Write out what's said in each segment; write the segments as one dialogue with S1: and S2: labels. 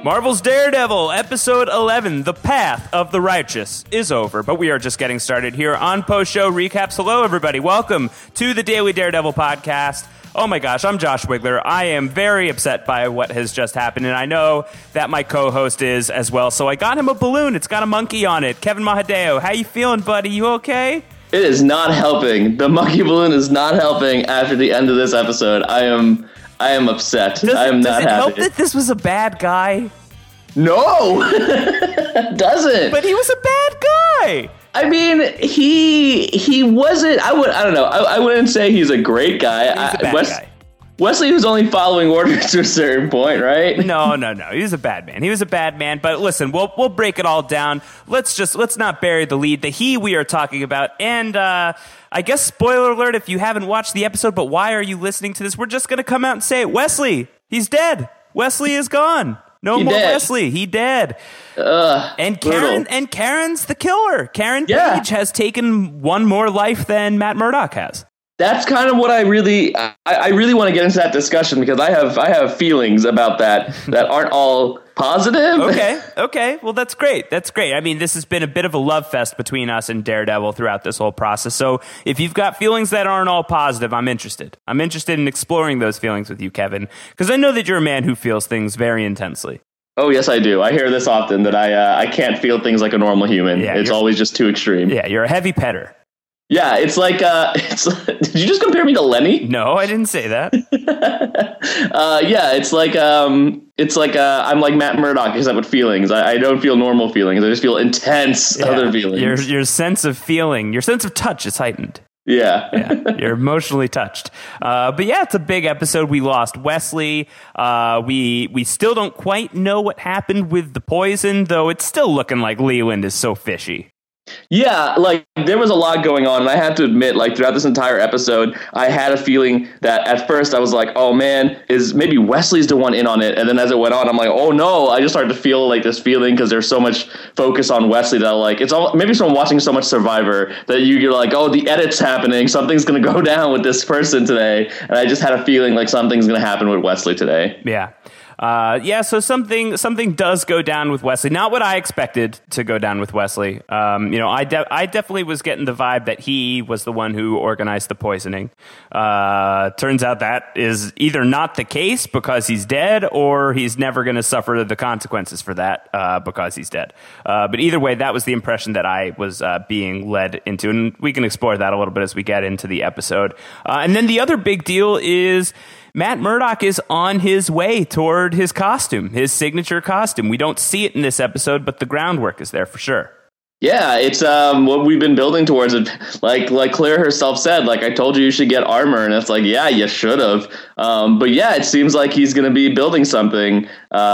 S1: Marvel's Daredevil, Episode 11, The Path of the Righteous, is over, but we are just getting started here on Post-Show Recaps. Hello, everybody. Welcome to the Daily Daredevil podcast. Oh my gosh, I'm Josh Wigler. I am very upset by what has just happened, and I know that my co-host is as well, so I got him a balloon. It's got a monkey on it. Kevin Mahadeo, how you feeling, buddy? You okay?
S2: It is not helping. The monkey balloon is not helping after the end of this episode. I am upset. I am not happy. Does it help
S1: that this was a bad guy?
S2: No, it doesn't.
S1: But he was a bad guy.
S2: I mean, he wasn't. I don't know. I wouldn't say he's a great guy.
S1: He's a bad guy.
S2: Wesley was only following orders to a certain point, right?
S1: No. He was a bad man. He was a bad man. But listen, we'll break it all down. Let's not bury the lead. The he we are talking about, and I guess spoiler alert if you haven't watched the episode. But why are you listening to this? We're just gonna come out and say it. Wesley, he's dead. Wesley is gone. No more Wesley. He dead. And Karen's the killer. Karen Page has taken one more life than Matt Murdock has.
S2: That's kind of what I really want to get into that discussion, because I have feelings about that aren't all positive.
S1: Okay. Well, that's great. I mean, this has been a bit of a love fest between us and Daredevil throughout this whole process. So if you've got feelings that aren't all positive, I'm interested. I'm interested in exploring those feelings with you, Kevin, because I know that you're a man who feels things very intensely.
S2: Oh, yes, I do. I hear this often, that I can't feel things like a normal human. Yeah, it's always just too extreme.
S1: Yeah, you're a heavy petter.
S2: Yeah, it's like, did you just compare me to Lenny?
S1: No, I didn't say that.
S2: Yeah, it's like I'm like Matt Murdock, except with feelings. I don't feel normal feelings. I just feel intense other feelings.
S1: Your sense of feeling, your sense of touch is heightened.
S2: Yeah.
S1: You're emotionally touched. But yeah, it's a big episode. We lost Wesley. We still don't quite know what happened with the poison, though it's still looking like Leland is so fishy.
S2: Yeah, like, there was a lot going on, and I have to admit, like, throughout this entire episode, I had a feeling that at first I was like, oh man, is maybe Wesley's the one in on it, and then as it went on, I'm like, oh no, I just started to feel like this feeling, because there's so much focus on Wesley that, like, it's all, maybe from watching so much Survivor, that you're like, oh, the edit's happening, something's gonna go down with this person today, and I just had a feeling like something's gonna happen with Wesley today.
S1: So something does go down with Wesley. Not what I expected to go down with Wesley. I definitely was getting the vibe that he was the one who organized the poisoning. Turns out that is either not the case because he's dead, or he's never going to suffer the consequences for that because he's dead. But either way, that was the impression that I was being led into, and we can explore that a little bit as we get into the episode. And then the other big deal is Matt Murdock is on his way toward his costume, his signature costume. We don't see it in this episode, but the groundwork is there for sure.
S2: Yeah, it's what we've been building towards. It, like Claire herself said, like, I told you should get armor, and it's like, yeah, you should have. But yeah, it seems like he's going to be building something.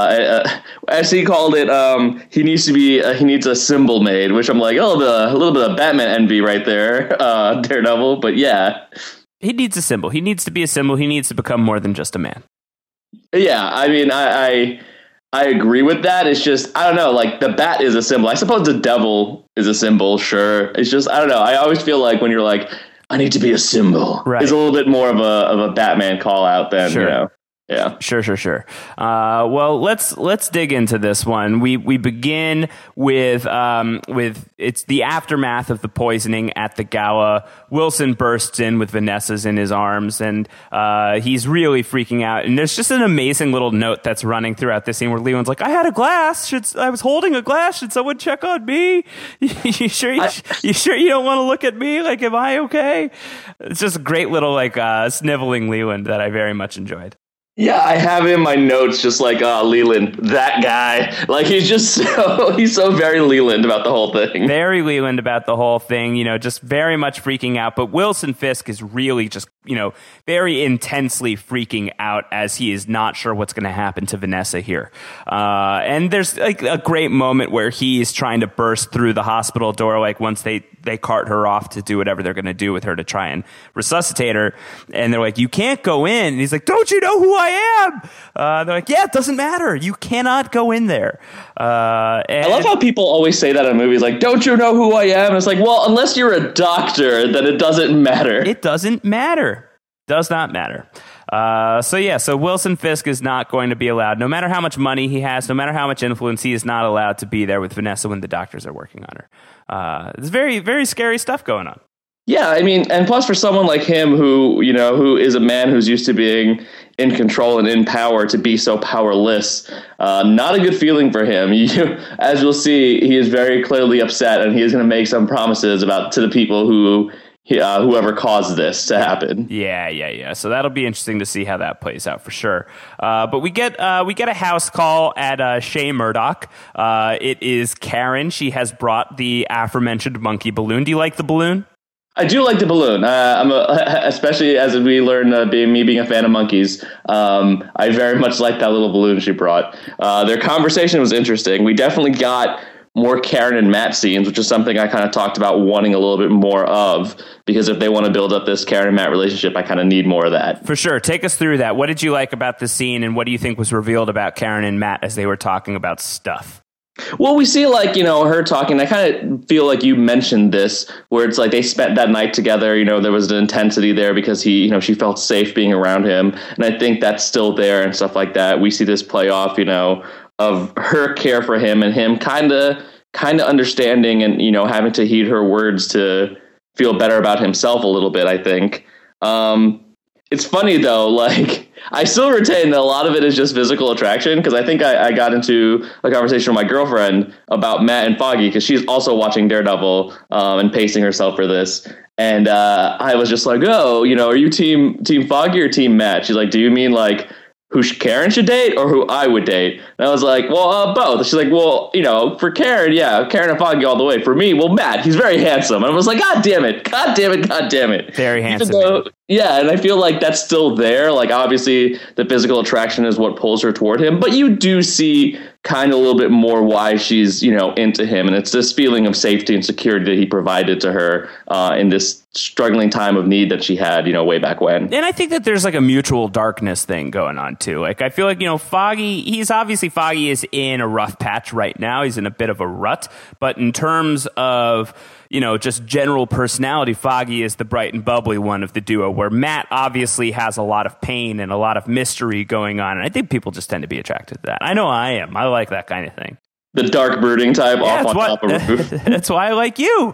S2: As he called it, he needs a symbol made, which I'm like, a little bit of Batman envy right there, Daredevil. But yeah.
S1: He needs a symbol. He needs to be a symbol. He needs to become more than just a man.
S2: Yeah, I mean, I agree with that. It's just, I don't know, like, the bat is a symbol. I suppose the devil is a symbol, sure. It's just, I don't know. I always feel like when you're like, I need to be a symbol, right, it's a little bit more of a Batman call out than,
S1: sure.
S2: You know. Yeah.
S1: Sure. Well, let's dig into this one. We begin with it's the aftermath of the poisoning at the gala. Wilson bursts in with Vanessa's in his arms, and he's really freaking out. And there's just an amazing little note that's running throughout this scene where Leland's like, "I had a glass. I was holding a glass. Should someone check on me? You sure you don't want to look at me? Like, am I okay?" It's just a great little sniveling Leland that I very much enjoyed.
S2: Yeah, I have in my notes just like, Leland, that guy. Like, he's so very Leland about the whole thing.
S1: Very Leland about the whole thing, just very much freaking out. But Wilson Fisk is really just, very intensely freaking out as he is not sure what's going to happen to Vanessa here. And there's like a great moment where he's trying to burst through the hospital door, like once they cart her off to do whatever they're going to do with her to try and resuscitate her. And they're like, "You can't go in." And he's like, "Don't you know who I am?" They're like, "Yeah, it doesn't matter. You cannot go in there."
S2: I love how people always say that in movies, like, "Don't you know who I am?" And it's like, well, unless you're a doctor, then it doesn't matter.
S1: It doesn't matter. Does not matter. So Wilson Fisk is not going to be allowed, no matter how much money he has, no matter how much influence, he is not allowed to be there with Vanessa when the doctors are working on her. It's very, very scary stuff going on.
S2: Yeah, I mean, and plus for someone like him who is a man who's used to being in control and in power, to be so powerless, not a good feeling for him. As you'll see, he is very clearly upset, and he is going to make some promises to the people whoever caused this to happen.
S1: Yeah. So that'll be interesting to see how that plays out for sure. But we get a house call at Shay Murdoch. It is Karen. She has brought the aforementioned monkey balloon. Do you like the balloon?
S2: I do like the balloon. Especially as we learn, being a fan of monkeys. I very much like that little balloon she brought. Their conversation was interesting. We definitely got more Karen and Matt scenes, which is something I kind of talked about wanting a little bit more of, because if they want to build up this Karen and Matt relationship, I kind of need more of that.
S1: For sure. Take us through that. What did you like about the scene, and what do you think was revealed about Karen and Matt as they were talking about stuff?
S2: Well, we see her talking. I kind of feel like you mentioned this, where it's like they spent that night together. There was an intensity there because she felt safe being around him. And I think that's still there and stuff like that. We see this play off, of her care for him and him kind of understanding and, having to heed her words to feel better about himself a little bit, I think. It's funny, though, I still retain that a lot of it is just physical attraction, because I think I got into a conversation with my girlfriend about Matt and Foggy, because she's also watching Daredevil and pacing herself for this. And I was just like, are you team Foggy or team Matt? She's like, do you mean who Karen should date or who I would date? And I was like, well, both. She's like, well, for Karen, yeah, Karen and Foggy all the way. For me, well, Matt, he's very handsome. And I was like, God damn it.
S1: Very handsome.
S2: Yeah, and I feel like that's still there. Obviously, the physical attraction is what pulls her toward him. But you do see kind of a little bit more why she's, into him. And it's this feeling of safety and security that he provided to her in this struggling time of need that she had, way back when.
S1: And I think that there's a mutual darkness thing going on, too. I feel like, Foggy is in a rough patch right now. He's in a bit of a rut. But in terms of, just general personality, Foggy is the bright and bubbly one of the duo, where Matt obviously has a lot of pain and a lot of mystery going on. And I think people just tend to is attracted to that. I know I am. I like that kind of thing.
S2: The dark brooding type off on top of a roof.
S1: That's why I like you.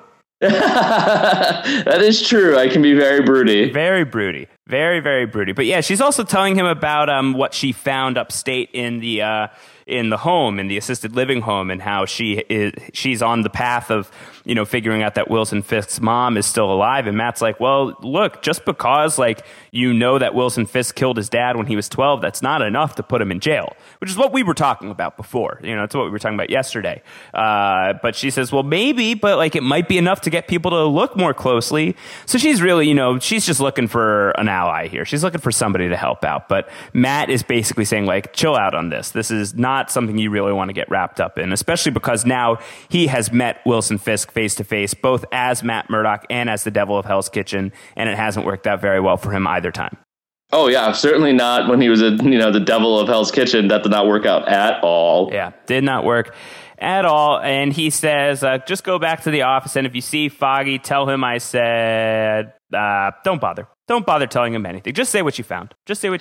S2: That is true. I can be very broody.
S1: Very broody. Very, very broody. But yeah, she's also telling him about what she found upstate in the home, in the assisted living home, and how she's on the path of, figuring out that Wilson Fisk's mom is still alive. And Matt's like, well, look, just because that Wilson Fisk killed his dad when he was 12, that's not enough to put him in jail, which is what we were talking about before. It's what we were talking about yesterday. But she says, well, maybe, but it might be enough to get people to look more closely. So she's really, she's just looking for an ally here. She's looking for somebody to help out. But Matt is basically saying, chill out on this. This is not something you really want to get wrapped up in, especially because now he has met Wilson Fisk face to face, both as Matt Murdock and as the Devil of Hell's Kitchen, and it hasn't worked out very well for him either time.
S2: Oh yeah, certainly not when he was the Devil of Hell's Kitchen. That did not work out at all.
S1: Yeah, did not work at all. And he says, just go back to the office, and if you see Foggy, tell him I said, don't bother. Don't bother telling him anything. Just say what you found.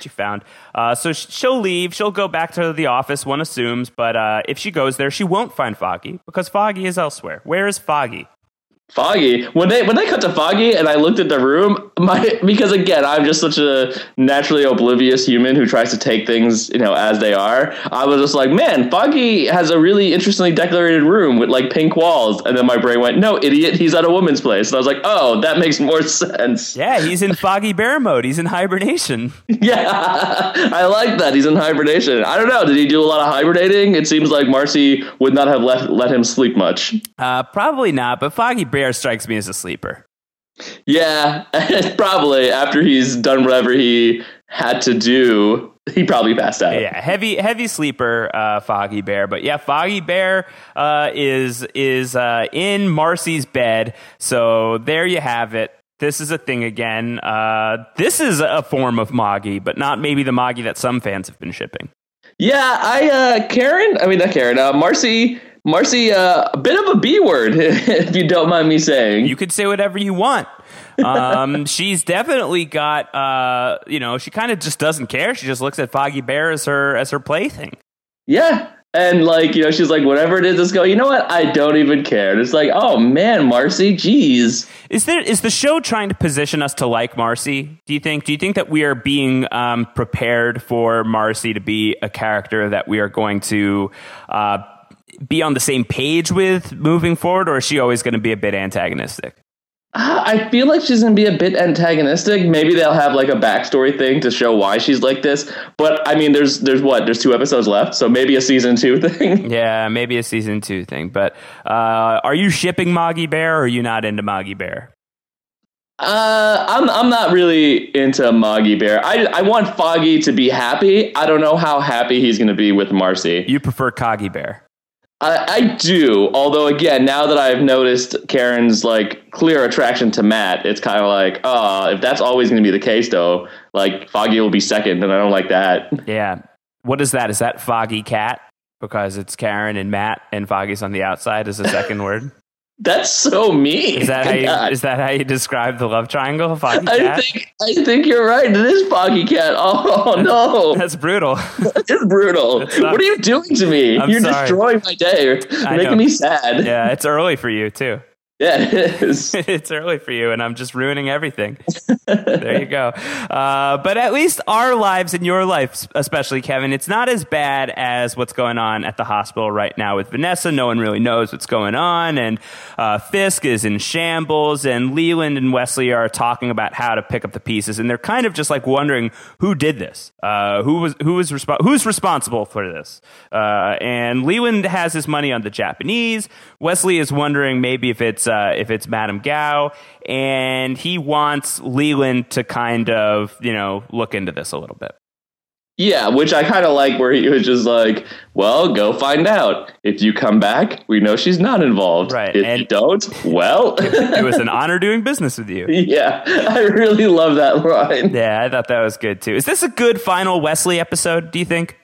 S1: So she'll leave. She'll go back to the office, one assumes. But if she goes there, she won't find Foggy, because Foggy is elsewhere. Where is Foggy?
S2: Foggy. When they cut to Foggy and I looked at the room, because again, I'm just such a naturally oblivious human who tries to take things, as they are. I was just like, man, Foggy has a really interestingly decorated room with pink walls. And then my brain went, no, idiot, he's at a woman's place. And I was like, oh, that makes more sense.
S1: Yeah, he's in Foggy Bear mode. He's in hibernation.
S2: Yeah, I like that. He's in hibernation. I don't know. Did he do a lot of hibernating? It seems like Marcy would not have let him sleep much.
S1: Probably not, but Foggy Bear strikes me as a sleeper.
S2: Yeah, probably after he's done whatever he had to do, he probably passed out.
S1: Yeah, heavy sleeper, Foggy Bear. But yeah, Foggy Bear is in Marcy's bed. So there you have it. This is a thing again. This is a form of Moggy, but not maybe the Moggy that some fans have been shipping.
S2: Yeah, Marcy, a bit of a B word, if you don't mind me saying.
S1: You could say whatever you want. She's definitely got, she kind of just doesn't care. She just looks at Foggy Bear as her plaything.
S2: Yeah. And she's like, whatever it is, let's go. You know what? I don't even care. And it's like, oh man, Marcy, geez.
S1: Is the show trying to position us to like Marcy? Do you think that we are being prepared for Marcy to be a character that we are going to be on the same page with moving forward, or is she always going to be a bit antagonistic?
S2: I feel like she's going to be a bit antagonistic. Maybe they'll have like a backstory thing to show why she's like this. But I mean, there's 2 episodes left, so maybe a season 2 thing.
S1: Yeah, maybe a season 2 thing. But are you shipping Moggy Bear, or are you not into Moggy Bear?
S2: I'm not really into Moggy Bear. I want Foggy to be happy. I don't know how happy he's going to be with Marcy.
S1: You prefer Coggy Bear?
S2: I do, although again, now that I've noticed Karen's like clear attraction to Matt, it's kind of like, if that's always going to be the case, though, like Foggy will be second, and I don't like that.
S1: Yeah, what is that? Is that Foggy Cat? Because it's Karen and Matt, and Foggy's on the outside as a second word.
S2: That's so mean.
S1: Is that how you describe the love triangle, Foggy Cat?
S2: I think you're right. It is Foggy Cat. Oh no,
S1: that's brutal.
S2: It's brutal. What are you doing to me? You're destroying my day. You're making me sad.
S1: Yeah, it's early for you too.
S2: Yeah, it is.
S1: It's early for you, and I'm just ruining everything. There you go. But at least our lives and your life, especially, Kevin, it's not as bad as what's going on at the hospital right now with Vanessa. No one really knows what's going on, and Fisk is in shambles, and Leland and Wesley are talking about how to pick up the pieces, and they're kind of just like wondering who did this, who's responsible for this. And Leland has his money on the Japanese. Wesley is wondering maybe if it's Madame Gao, and he wants Leland to kind of, look into this a little bit.
S2: Yeah, which I kind of like, where he was just like, well, go find out. If you come back, we know she's not involved.
S1: Right.
S2: If you don't, well.
S1: It was an honor doing business with you.
S2: Yeah, I really love that line.
S1: Yeah, I thought that was good too. Is this a good final Wesley episode, do you think?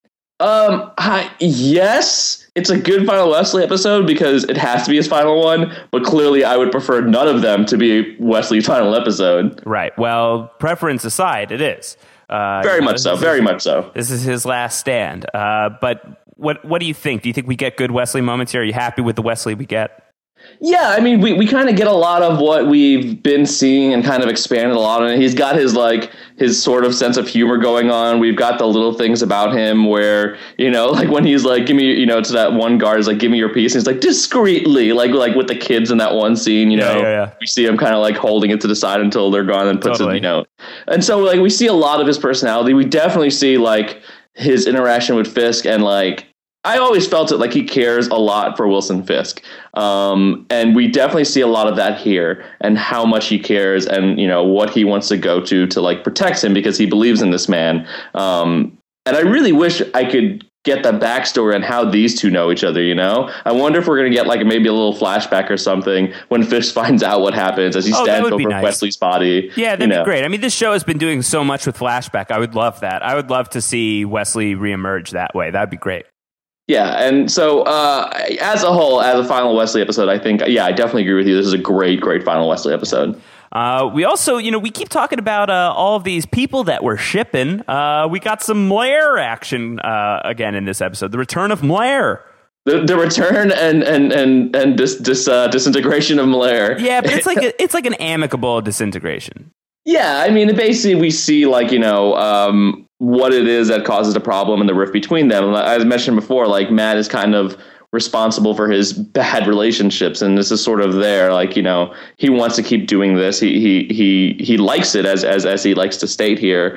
S2: Yes, it's a good final Wesley episode because it has to be his final one, but clearly I would prefer none of them to be Wesley's final episode.
S1: Right. Well, preference aside, it is.
S2: Very much so.
S1: This is his last stand. But what do you think? Do you think we get good Wesley moments here? Are you happy with the Wesley we get?
S2: Yeah, I mean, we kind of get a lot of what we've been seeing and kind of expanded a lot on it. He's got his sort of sense of humor going on. We've got the little things about him where, like when he's like, give me, to that one guard, he's like, give me your piece. And he's like, discreetly, like with the kids in that one scene,
S1: Yeah.
S2: We see him kind of like holding it to the side until they're gone and puts it, And so like we see a lot of his personality. We definitely see like his interaction with Fisk, and like, I always felt it like he cares a lot for Wilson Fisk. And we definitely see a lot of that here, and how much he cares, and, what he wants to go to like protect him because he believes in this man. And I really wish I could get the backstory on how these two know each other, I wonder if we're going to get like maybe a little flashback or something when Fisk finds out what happens as he stands over Wesley's body.
S1: Yeah, that'd be great. I mean, this show has been doing so much with flashback. I would love that. I would love to see Wesley reemerge that way. That'd be great.
S2: Yeah, and so as a whole, as a final Wesley episode, I think, I definitely agree with you. This is a great, great final Wesley episode.
S1: We also, we keep talking about all of these people that we're shipping. We got some Mlair action again in this episode. The return of Mlair.
S2: The return and disintegration of Mlair.
S1: Yeah, but it's like an amicable disintegration.
S2: Yeah, I mean, basically we see like, what it is that causes the problem and the rift between them. As I mentioned before, like Matt is kind of responsible for his bad relationships, and this is sort of there. Like, he wants to keep doing this. He likes it as he likes to state here.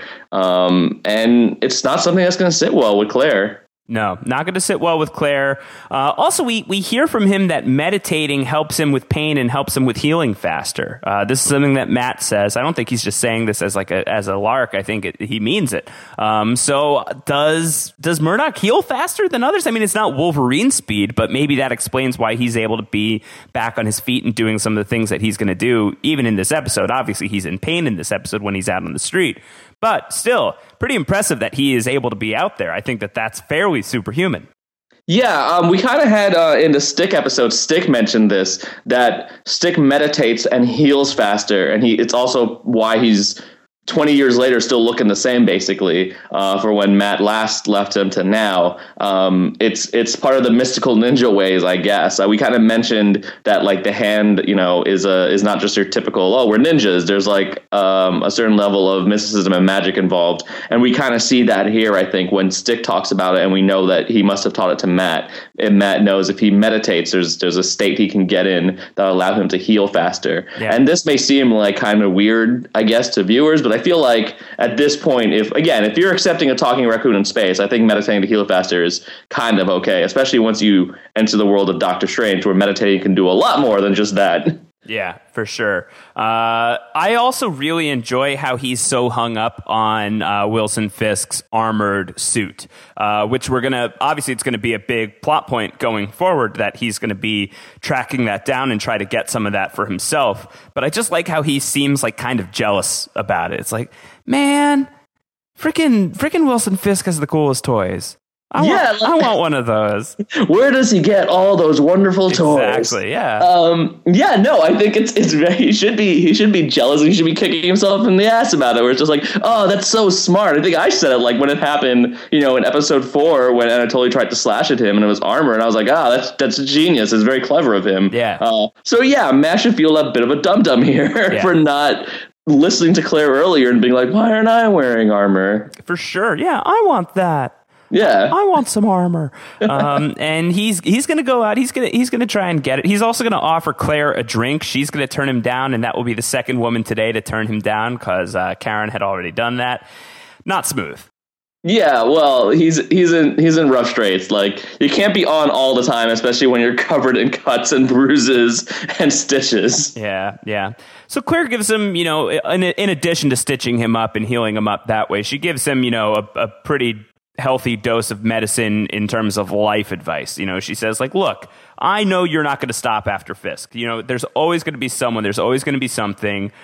S2: And it's not something that's going to sit well with Claire.
S1: No, not going to sit well with Claire. Also, we hear from him that meditating helps him with pain and helps him with healing faster. This is something that Matt says. I don't think he's just saying this as a lark. I think he means it. So does Murdoch heal faster than others? I mean, it's not Wolverine speed, but maybe that explains why he's able to be back on his feet and doing some of the things that he's going to do, even in this episode. Obviously, he's in pain in this episode when he's out on the street. But still, pretty impressive that he is able to be out there. I think that's fairly superhuman.
S2: Yeah, we kind of had in the Stick episode, Stick mentioned this, that Stick meditates and heals faster, and it's also why he's 20 years later still looking the same, basically, for when Matt last left him to now. It's part of the mystical ninja ways, I guess. We kind of mentioned that, like, the hand, is not just your typical, oh, we're ninjas. There's like a certain level of mysticism and magic involved, and we kind of see that here, I think, when Stick talks about it, and we know that he must have taught it to Matt, and Matt knows if he meditates, there's a state he can get in that'll allow him to heal faster. Yeah. And this may seem like kind of weird, I guess, to viewers, but I feel like at this point, if you're accepting a talking raccoon in space, I think meditating to heal faster is kind of okay, especially once you enter the world of Doctor Strange, where meditating can do a lot more than just that.
S1: Yeah, for sure. I also really enjoy how he's so hung up on Wilson Fisk's armored suit, which obviously it's going to be a big plot point going forward, that he's going to be tracking that down and try to get some of that for himself. But I just like how he seems like kind of jealous about it. It's like, man, freaking Wilson Fisk has the coolest toys. I want one of those.
S2: Where does he get all those wonderful toys?
S1: Exactly. Yeah.
S2: I think it's very, he should be jealous. He should be kicking himself in the ass about it. Where it's just like, oh, that's so smart. I think I said it like when it happened, in episode 4 when Anatoly tried to slash at him and it was armor, and I was like, that's genius. It's very clever of him.
S1: Yeah.
S2: Matt should feel a bit of a dum-dum here for not listening to Claire earlier and being like, why aren't I wearing armor?
S1: For sure. Yeah, I want that.
S2: Yeah,
S1: I want some armor. And he's going to go out. He's going to try and get it. He's also going to offer Claire a drink. She's going to turn him down, and that will be the second woman today to turn him down, because Karen had already done that. Not smooth.
S2: Yeah, well, he's in rough straits. Like, you can't be on all the time, especially when you're covered in cuts and bruises and stitches.
S1: Yeah. So Claire gives him, in addition to stitching him up and healing him up that way, she gives him, a pretty healthy dose of medicine in terms of life advice. She says, like, look, I know you're not going to stop after Fisk. There's always going to be someone. There's always going to be something.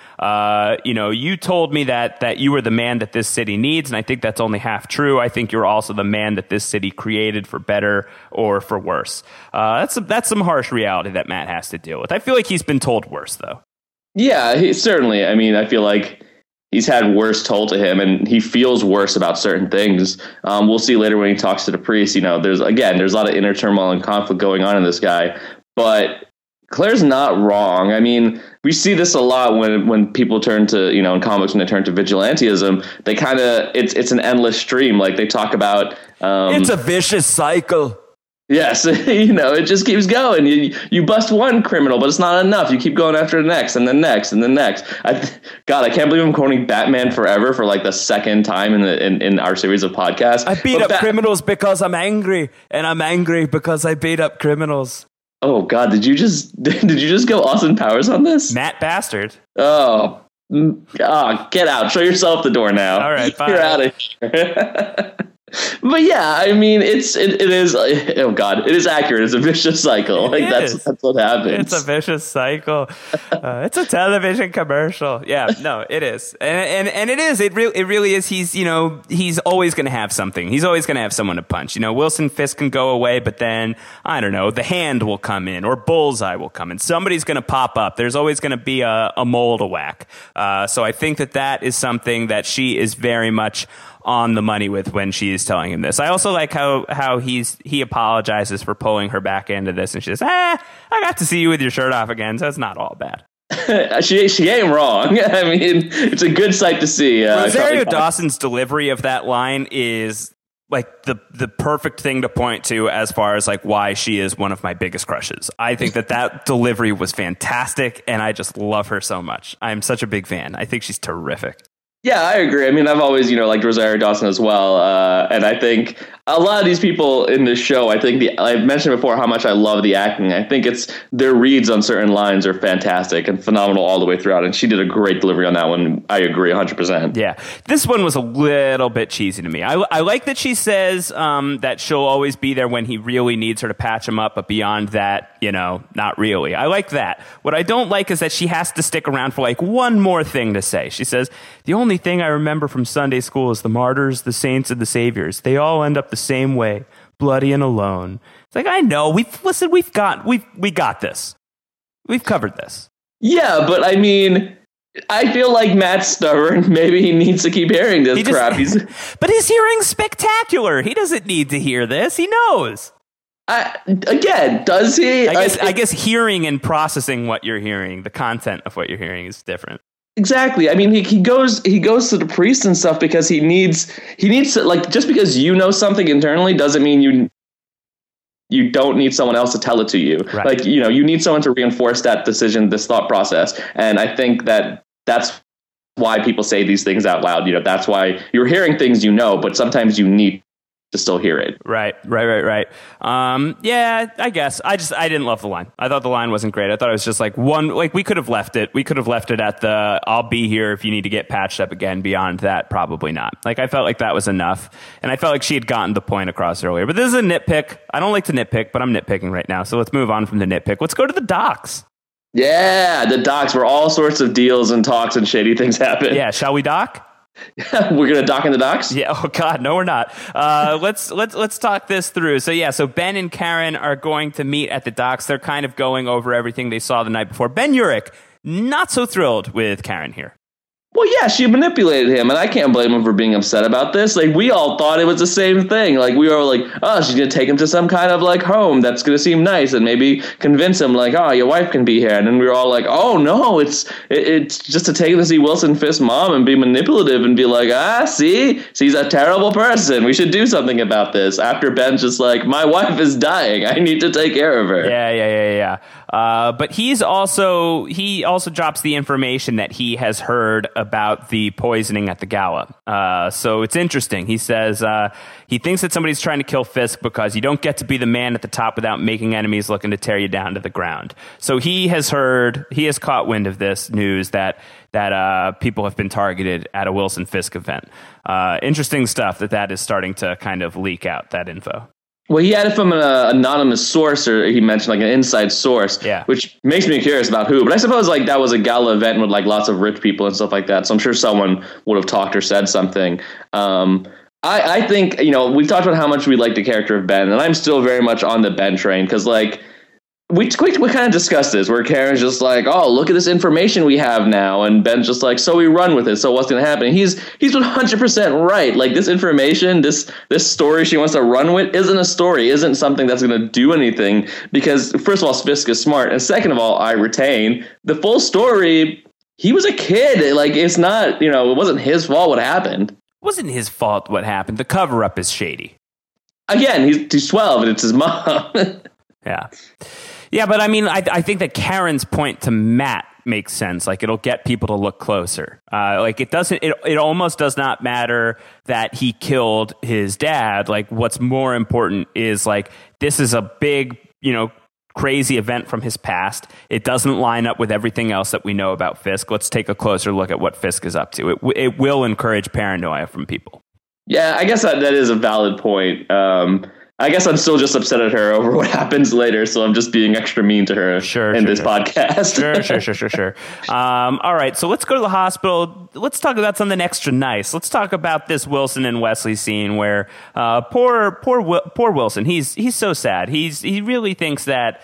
S1: You told me that you were the man that this city needs, and I think that's only half true. I think you're also the man that this city created, for better or for worse. That's some harsh reality that Matt has to deal with. I feel like he's been told worse, though.
S2: Yeah, certainly. I mean, I feel like he's had worse told to him, and he feels worse about certain things. We'll see later when he talks to the priest. There's a lot of inner turmoil and conflict going on in this guy. But Claire's not wrong. I mean, we see this a lot when people turn to, in comics, when they turn to vigilantism, they kind of, it's an endless stream. Like, they talk about...
S1: it's a vicious cycle.
S2: Yes, it just keeps going. You bust one criminal, but it's not enough. You keep going after the next, and the next, and the next. I can't believe I'm quoting Batman Forever for like the second time in our series of podcasts.
S1: I beat up criminals because I'm angry, and I'm angry because I beat up criminals.
S2: Oh God, did you just go Austin Powers on this?
S1: Matt Bastard.
S2: Oh, get out! Show yourself the door now.
S1: All right, bye.
S2: You're out of here. But yeah, I mean, it is. Oh God, it is accurate. It's a vicious cycle. That's what happens.
S1: It's a vicious cycle. It's a television commercial. Yeah, no, it is, and it is. It really is. He's always going to have something. He's always going to have someone to punch. Wilson Fisk can go away, but then I don't know. The Hand will come in, or Bullseye will come in. Somebody's going to pop up. There's always going to be a mole to whack. So I think that is something that she is very much on the money with when she is telling him this. I also like how he apologizes for pulling her back into this, and she says, I got to see you with your shirt off again, so it's not all bad.
S2: She ain't wrong. I mean, it's a good sight to see.
S1: Rosario Dawson's delivery of that line is like the perfect thing to point to as far as like why she is one of my biggest crushes. I think that delivery was fantastic, and I just love her so much. I'm such a big fan. I think she's terrific.
S2: Yeah, I agree. I mean, I've always, liked Rosario Dawson as well. And I think a lot of these people in this show, I've mentioned before how much I love the acting. I think their reads on certain lines are fantastic and phenomenal all the way throughout. And she did a great delivery on that one. I agree 100%.
S1: Yeah. This one was a little bit cheesy to me. I like that she says that she'll always be there when he really needs her to patch him up. But beyond that, not really. I like that. What I don't like is that she has to stick around for like one more thing to say. She says, the only thing I remember from Sunday school is the martyrs, the saints, and the saviors. They all end up the same way, bloody and alone. It's like, I know. We got this. We've covered this.
S2: Yeah, but I mean, I feel like Matt's stubborn. Maybe he needs to keep hearing this crap.
S1: But his hearing's spectacular. He doesn't need to hear this. He knows.
S2: Again, does he?
S1: I guess hearing and processing what you're hearing, the content of what you're hearing, is different.
S2: Exactly. I mean, he goes to the priest and stuff because he needs to, like, just because you know something internally doesn't mean you don't need someone else to tell it to you.
S1: Right.
S2: Like, you know, you need someone to reinforce that decision, this thought process. And I think that's why people say these things out loud. You know, that's why you're hearing things, you know, but sometimes you need to still hear it.
S1: Right. Yeah, I guess. I didn't love the line. I thought the line wasn't great. I thought it was just like we could have left it. We could have left it at the, I'll be here if you need to get patched up again. Beyond that, probably not. Like, I felt like that was enough. And I felt like she had gotten the point across earlier. But this is a nitpick. I don't like to nitpick, but I'm nitpicking right now. So let's move on from the nitpick. Let's go to the docks.
S2: Yeah, the docks where all sorts of deals and talks and shady things happen.
S1: Yeah, shall we dock?
S2: We're gonna dock in the docks.
S1: Yeah. Oh God, no, we're not. Let's talk this through. So Ben and Karen are going to meet at the docks. They're kind of going over everything they saw the night before. Ben Urich, not so thrilled with Karen here.
S2: Well, yeah, she manipulated him, and I can't blame him for being upset about this. Like, we all thought it was the same thing. Like, we were like, oh, she's going to take him to some kind of, like, home that's going to seem nice and maybe convince him, like, oh, your wife can be here. And then we were all like, oh, no, it's just to take him to see Wilson Fisk's mom and be manipulative and be like, see, she's a terrible person. We should do something about this. After Ben's just like, my wife is dying. I need to take care of her.
S1: Yeah. But he also drops the information that he has heard about the poisoning at the gala. So it's interesting. He says he thinks that somebody's trying to kill Fisk because you don't get to be the man at the top without making enemies looking to tear you down to the ground. So he has caught wind of this news that people have been targeted at a Wilson Fisk event. Interesting stuff that is starting to kind of leak out, that info.
S2: Well, he had it from an anonymous source, or he mentioned like an inside source, which makes me curious about who. But I suppose like that was a gala event with like lots of rich people and stuff like that. So I'm sure someone would have talked or said something. I think, you know, we've talked about how much we like the character of Ben, and I'm still very much on the Ben train because like we kind of discussed this where Karen's just like, oh, look at this information we have now. And Ben's just like, so we run with it. So what's going to happen? And he's 100% right. Like this information, this story she wants to run with isn't a story, isn't something that's going to do anything because first of all, Fisk is smart. And second of all, I retain the full story. He was a kid. Like it's not, you know, it wasn't his fault what happened.
S1: It wasn't his fault what happened. The cover up is shady.
S2: Again, he's 12 and it's his mom.
S1: Yeah, but I mean, I think that Karen's point to Matt makes sense. Like, it'll get people to look closer. Like, it almost does not matter that he killed his dad. Like, what's more important is, like, this is a big, you know, crazy event from his past. It doesn't line up with everything else that we know about Fisk. Let's take a closer look at what Fisk is up to. It will encourage paranoia from people. Yeah,
S2: I guess that is a valid point. I guess I'm still just upset at her over what happens later, so I'm just being extra mean to her in this podcast.
S1: Sure. All right, so let's go to the hospital. Let's talk about something extra nice. Let's talk about this Wilson and Wesley scene where poor Wilson. He's so sad. He really thinks that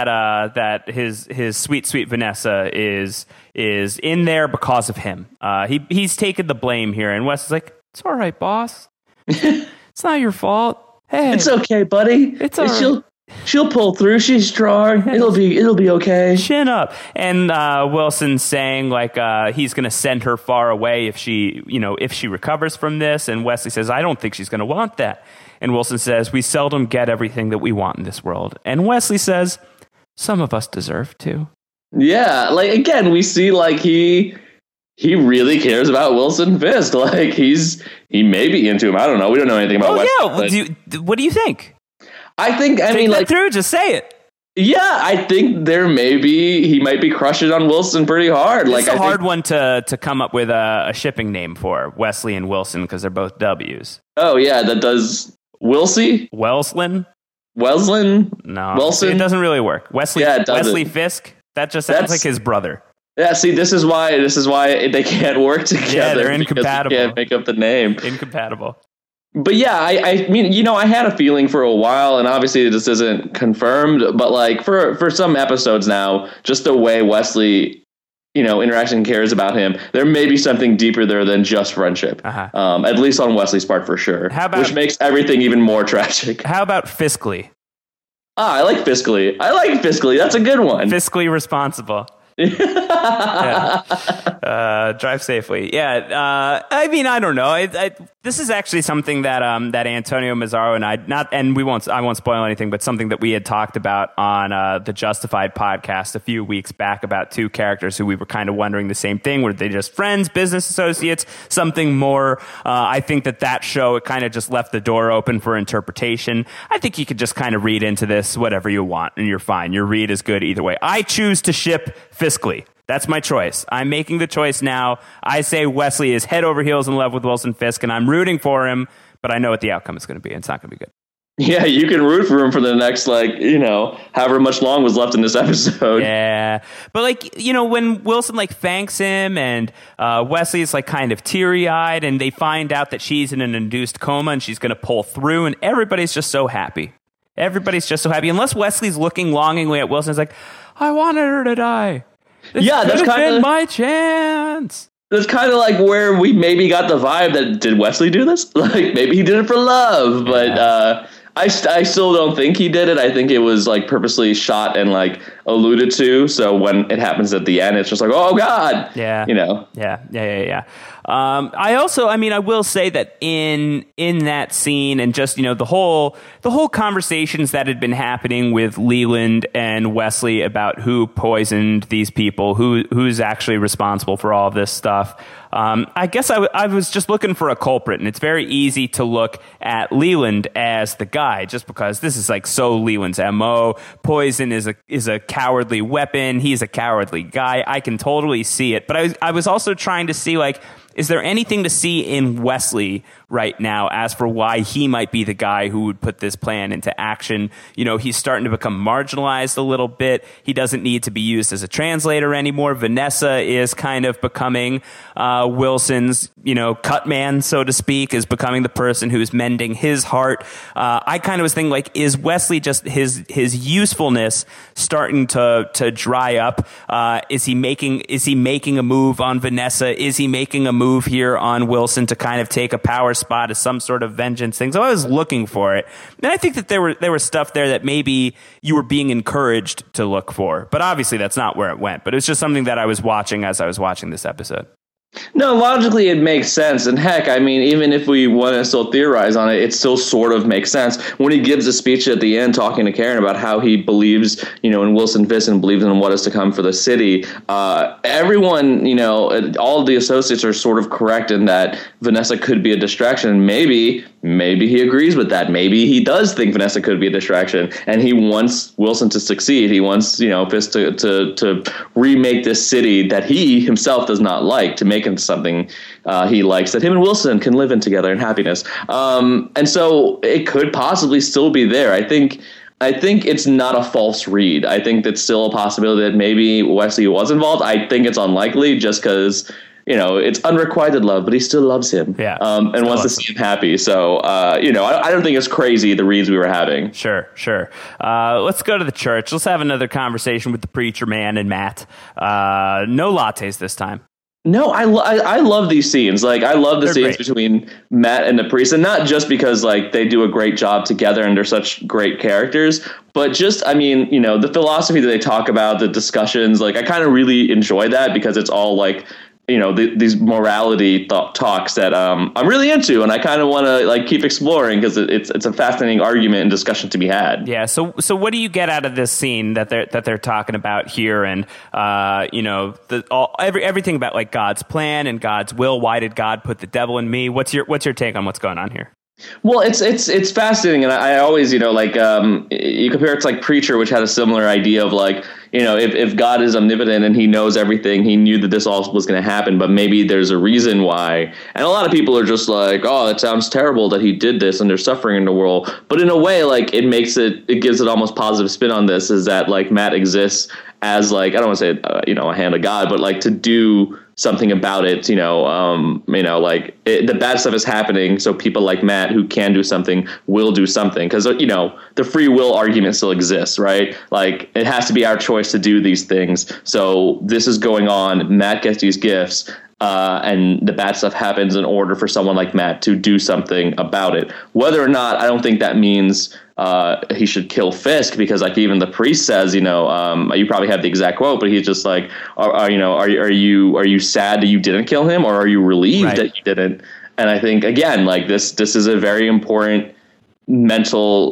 S1: his sweet Vanessa is in there because of him. He's taken the blame here, and Wes is like, "It's all right, boss. It's not your fault. Hey,
S2: it's okay, buddy.
S1: It's all right.
S2: She'll pull through. She's strong. It'll be okay.
S1: Chin up." And Wilson's saying like he's going to send her far away if she recovers from this. And Wesley says, "I don't think she's going to want that." And Wilson says, "We seldom get everything that we want in this world." And Wesley says, "Some of us deserve to."
S2: Yeah, like again, we see like he really cares about Wilson Fisk. Like he may be into him. I don't know. We don't know anything about Wesley.
S1: Yeah. What do you think?
S2: I mean,
S1: just say it.
S2: Yeah, I think he might be crushing on Wilson pretty hard.
S1: It's a hard one to come up with a shipping name for Wesley and Wilson because they're both W's.
S2: Oh yeah, that does Wilsey?
S1: Wellsland? No,
S2: Wilson.
S1: It doesn't really work. Wesley.
S2: Yeah, it doesn't.
S1: Wesley Fisk. That just sounds like his brother.
S2: Yeah, see, this is why they can't work together.
S1: Yeah, they're incompatible.
S2: You can't make up the name.
S1: Incompatible.
S2: But yeah, I mean, you know, I had a feeling for a while, and obviously this isn't confirmed, but like for some episodes now, just the way Wesley, you know, interacts and cares about him, there may be something deeper there than just friendship. At least on Wesley's part, for sure. Which makes everything even more tragic.
S1: How about fiscally?
S2: I like fiscally. That's a good one.
S1: Fiscally responsible. Drive safely. I mean, I don't know. This is actually something that that Antonio Mazzaro and I won't spoil anything, but something that we had talked about on the Justified podcast a few weeks back about two characters who we were kind of wondering the same thing. Were they just friends, business associates, something more? I think that show, it kind of just left the door open for interpretation. I think you could just kind of read into this whatever you want, and you're fine. Your read is good either way. I choose to ship fiscally. That's my choice. I'm making the choice now. I say Wesley is head over heels in love with Wilson Fisk, and I'm rooting for him, but I know what the outcome is going to be. It's not going to be good.
S2: Yeah, you can root for him for the next, like, you know, however much long was left in this episode.
S1: Yeah. But, like, you know, when Wilson, like, thanks him and Wesley is, like, kind of teary-eyed, and they find out that she's in an induced coma and she's going to pull through, and everybody's just so happy. Unless Wesley's looking longingly at Wilson, it's like, I wanted her to die. This that's kind of my chance.
S2: That's kind of like where we maybe got the vibe that, did Wesley do this? Like, maybe he did it for love, but I still don't think he did it. I think it was like purposely shot and like alluded to. So when it happens at the end, it's just like, oh God.
S1: Yeah.
S2: You know?
S1: Yeah. I will say that in that scene and just, you know, the whole conversations that had been happening with Leland and Wesley about who poisoned these people, who's actually responsible for all of this stuff. I guess I was just looking for a culprit, and it's very easy to look at Leland as the guy, just because this is like so Leland's MO. Poison is a cowardly weapon. He's a cowardly guy. I can totally see it. But I was also trying to see, like, is there anything to see in Wesley right now as for why he might be the guy who would put this plan into action? You know, he's starting to become marginalized a little bit. He doesn't need to be used as a translator anymore. Vanessa is kind of becoming Wilson's, you know, cut man, so to speak, is becoming the person who's mending his heart. I kind of was thinking, like, is Wesley just his usefulness starting to dry up? Is he making a move on Vanessa? Is he making a move here on Wilson to kind of take a power spot as some sort of vengeance thing? So I was looking for it. And I think that there was stuff there that maybe you were being encouraged to look for. But obviously that's not where it went. But it's just something that I was watching as I was watching this episode.
S2: No, logically it makes sense. And heck, I mean, even if we want to still theorize on it, it still sort of makes sense. When he gives a speech at the end talking to Karen about how he believes, you know, in Wilson Fisk and believes in what is to come for the city, everyone, you know, all of the associates are sort of correct in that Vanessa could be a distraction. Maybe he agrees with that. Maybe he does think Vanessa could be a distraction, and he wants Wilson to succeed. He wants, you know, Fisk to remake this city that he himself does not like, to make into something he likes, that him and Wilson can live in together in happiness. And so it could possibly still be there. I think it's not a false read. I think that's still a possibility that maybe Wesley was involved. I think it's unlikely, just because, you know, it's unrequited love, but he still loves him.
S1: Yeah,
S2: and wants to see him happy. So, you know, I don't think it's crazy, the reads we were having.
S1: Sure. Let's go to the church. Let's have another conversation with the preacher man and Matt. No lattes this time.
S2: No, I love these scenes. Like, I love the
S1: They're
S2: scenes
S1: great.
S2: between Matt and the priest, and not just because, like, they do a great job together and they're such great characters, but just, I mean, you know, the philosophy that they talk about, the discussions, like, I kind of really enjoy that, because it's all, like, you know, these morality talks that I'm really into, and I kind of want to, like, keep exploring, because it's a fascinating argument and discussion to be had.
S1: Yeah. So what do you get out of this scene that they're talking about here, and you know, everything about, like, God's plan and God's will? Why did God put the devil in me? What's your take on what's going on here?
S2: Well, it's fascinating, and I always, you know, like, you compare it to, like, Preacher, which had a similar idea of, like, you know, if God is omnipotent and he knows everything, he knew that this all was going to happen, but maybe there's a reason why. And a lot of people are just like, oh, that sounds terrible that he did this and there's suffering in the world. But in a way, like, it gives it almost positive spin on this, is that, like, Matt exists as, like, I don't want to say, you know, a hand of God, but, like, to do something about it, like the bad stuff is happening. So people like Matt who can do something will do something because, the free will argument still exists, right? Like it has to be our choice to do these things. So this is going on. Matt gets these gifts. And the bad stuff happens in order for someone like Matt to do something about it. Whether or not, I don't think that means he should kill Fisk, because like even the priest says, you probably have the exact quote, but he's just like, are you sad that you didn't kill him, or are you relieved that you didn't? And I think again, like this is a very important mental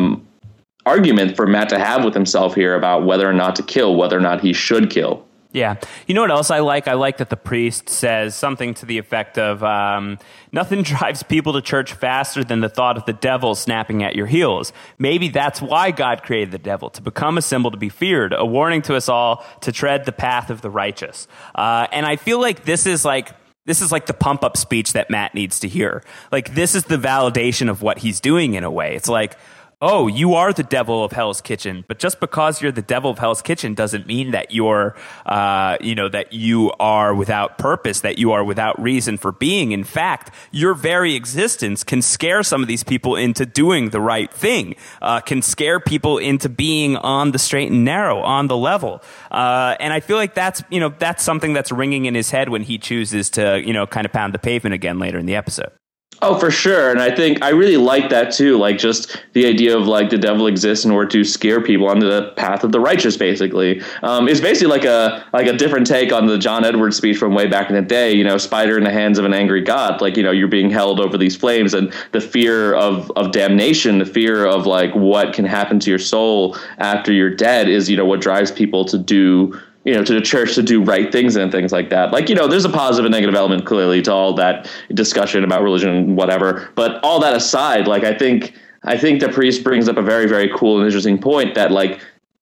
S2: argument for Matt to have with himself here about whether or not to kill, whether or not he should kill.
S1: Yeah. You know what else I like? I like that the priest says something to the effect of, nothing drives people to church faster than the thought of the devil snapping at your heels. Maybe that's why God created the devil, to become a symbol to be feared, a warning to us all to tread the path of the righteous. And I feel like this is like the pump up speech that Matt needs to hear. Like, this is the validation of what he's doing in a way. It's like, oh, you are the devil of Hell's Kitchen, but just because you're the devil of Hell's Kitchen doesn't mean that you're, that you are without purpose, that you are without reason for being. In fact, your very existence can scare some of these people into doing the right thing, can scare people into being on the straight and narrow, on the level. And I feel like that's something that's ringing in his head when he chooses to, kind of pound the pavement again later in the episode.
S2: Oh, for sure. And I think I really like that too. Like just the idea of like the devil exists in order to scare people onto the path of the righteous, basically. It's basically like a different take on the John Edwards speech from way back in the day, spider in the hands of an angry God. Like, you're being held over these flames, and the fear of damnation, the fear of like what can happen to your soul after you're dead is, what drives people to do, to the church, to do right things and things like that. Like, there's a positive and negative element clearly to all that discussion about religion and whatever. But all that aside, like, I think the priest brings up a very, very cool and interesting point that like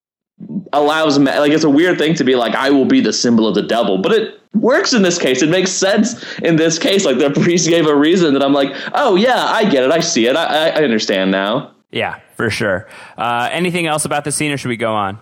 S2: allows, like, it's a weird thing to be like, I will be the symbol of the devil, but it works in this case. It makes sense in this case. Like the priest gave a reason that I'm like, oh yeah, I get it. I see it. I understand now.
S1: Yeah, for sure. Anything else about the scene, or should we go on?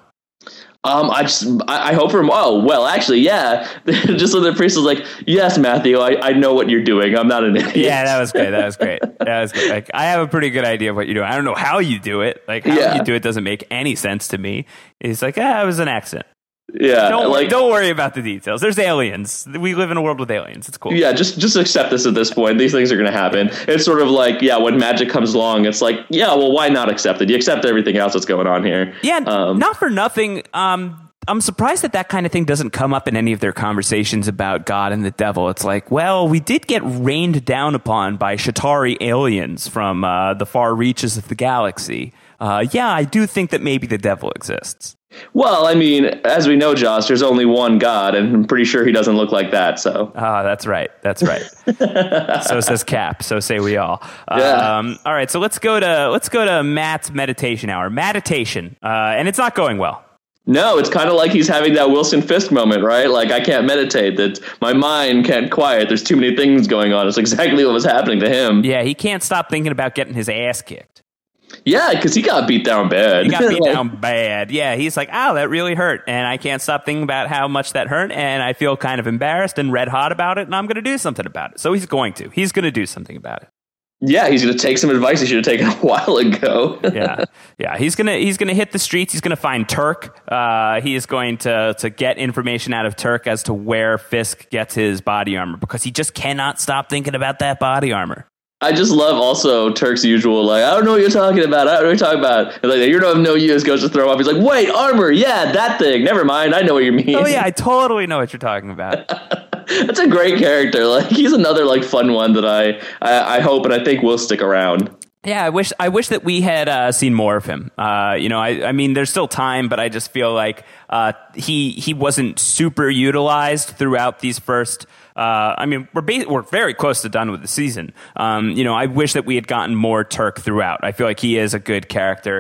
S2: I hope for him. Oh, well, actually, yeah. Just so the priest was like, yes, Matthew, I know what you're doing. I'm not an idiot.
S1: Yeah, that was great. Like, I have a pretty good idea of what you're doing. I don't know how you do it. Like, how you do it doesn't make any sense to me. He's like, it was an accident.
S2: Yeah.
S1: Don't worry about the details. There's aliens. We live in a world with aliens. It's cool.
S2: Yeah, just accept this at this point. These things are going to happen. It's sort of like, when magic comes along, it's like, well, why not accept it? You accept everything else that's going on here.
S1: Yeah, not for nothing. I'm surprised that kind of thing doesn't come up in any of their conversations about God and the devil. It's like, well, we did get rained down upon by Shatari aliens from the far reaches of the galaxy. I do think that maybe the devil exists.
S2: Well, I mean, as we know, Josh, there's only one God, and I'm pretty sure he doesn't look like that. So,
S1: that's right. So says Cap. So say we all.
S2: Yeah.
S1: All right. So let's go to Matt's meditation hour. Meditation, and it's not going well.
S2: No, it's kind of like he's having that Wilson Fisk moment, right? Like, I can't meditate. That my mind can't quiet. There's too many things going on. It's exactly what was happening to him.
S1: Yeah, he can't stop thinking about getting his ass kicked.
S2: Yeah, because he got beat down bad.
S1: Yeah, he's like, ow, that really hurt. And I can't stop thinking about how much that hurt. And I feel kind of embarrassed and red hot about it. And I'm going to do something about it. So he's going to do something about it.
S2: Yeah, he's going to take some advice he should have taken a while ago.
S1: Yeah. He's gonna hit the streets. He's going to find Turk. He is going to get information out of Turk as to where Fisk gets his body armor, because he just cannot stop thinking about that body armor.
S2: I just love also Turk's usual, like, I don't know what you're talking about. And like, you don't have no use, goes to throw up. He's like, wait, armor. Yeah, that thing. Never mind. I know what you mean.
S1: Oh, yeah, I totally know what you're talking about.
S2: That's a great character. Like, he's another like fun one that I hope and I think will stick around.
S1: Yeah, I wish that we had seen more of him. I mean, there's still time, but I just feel like he wasn't super utilized throughout these first. We're very close to done with the season. I wish that we had gotten more Turk throughout. I feel like he is a good character.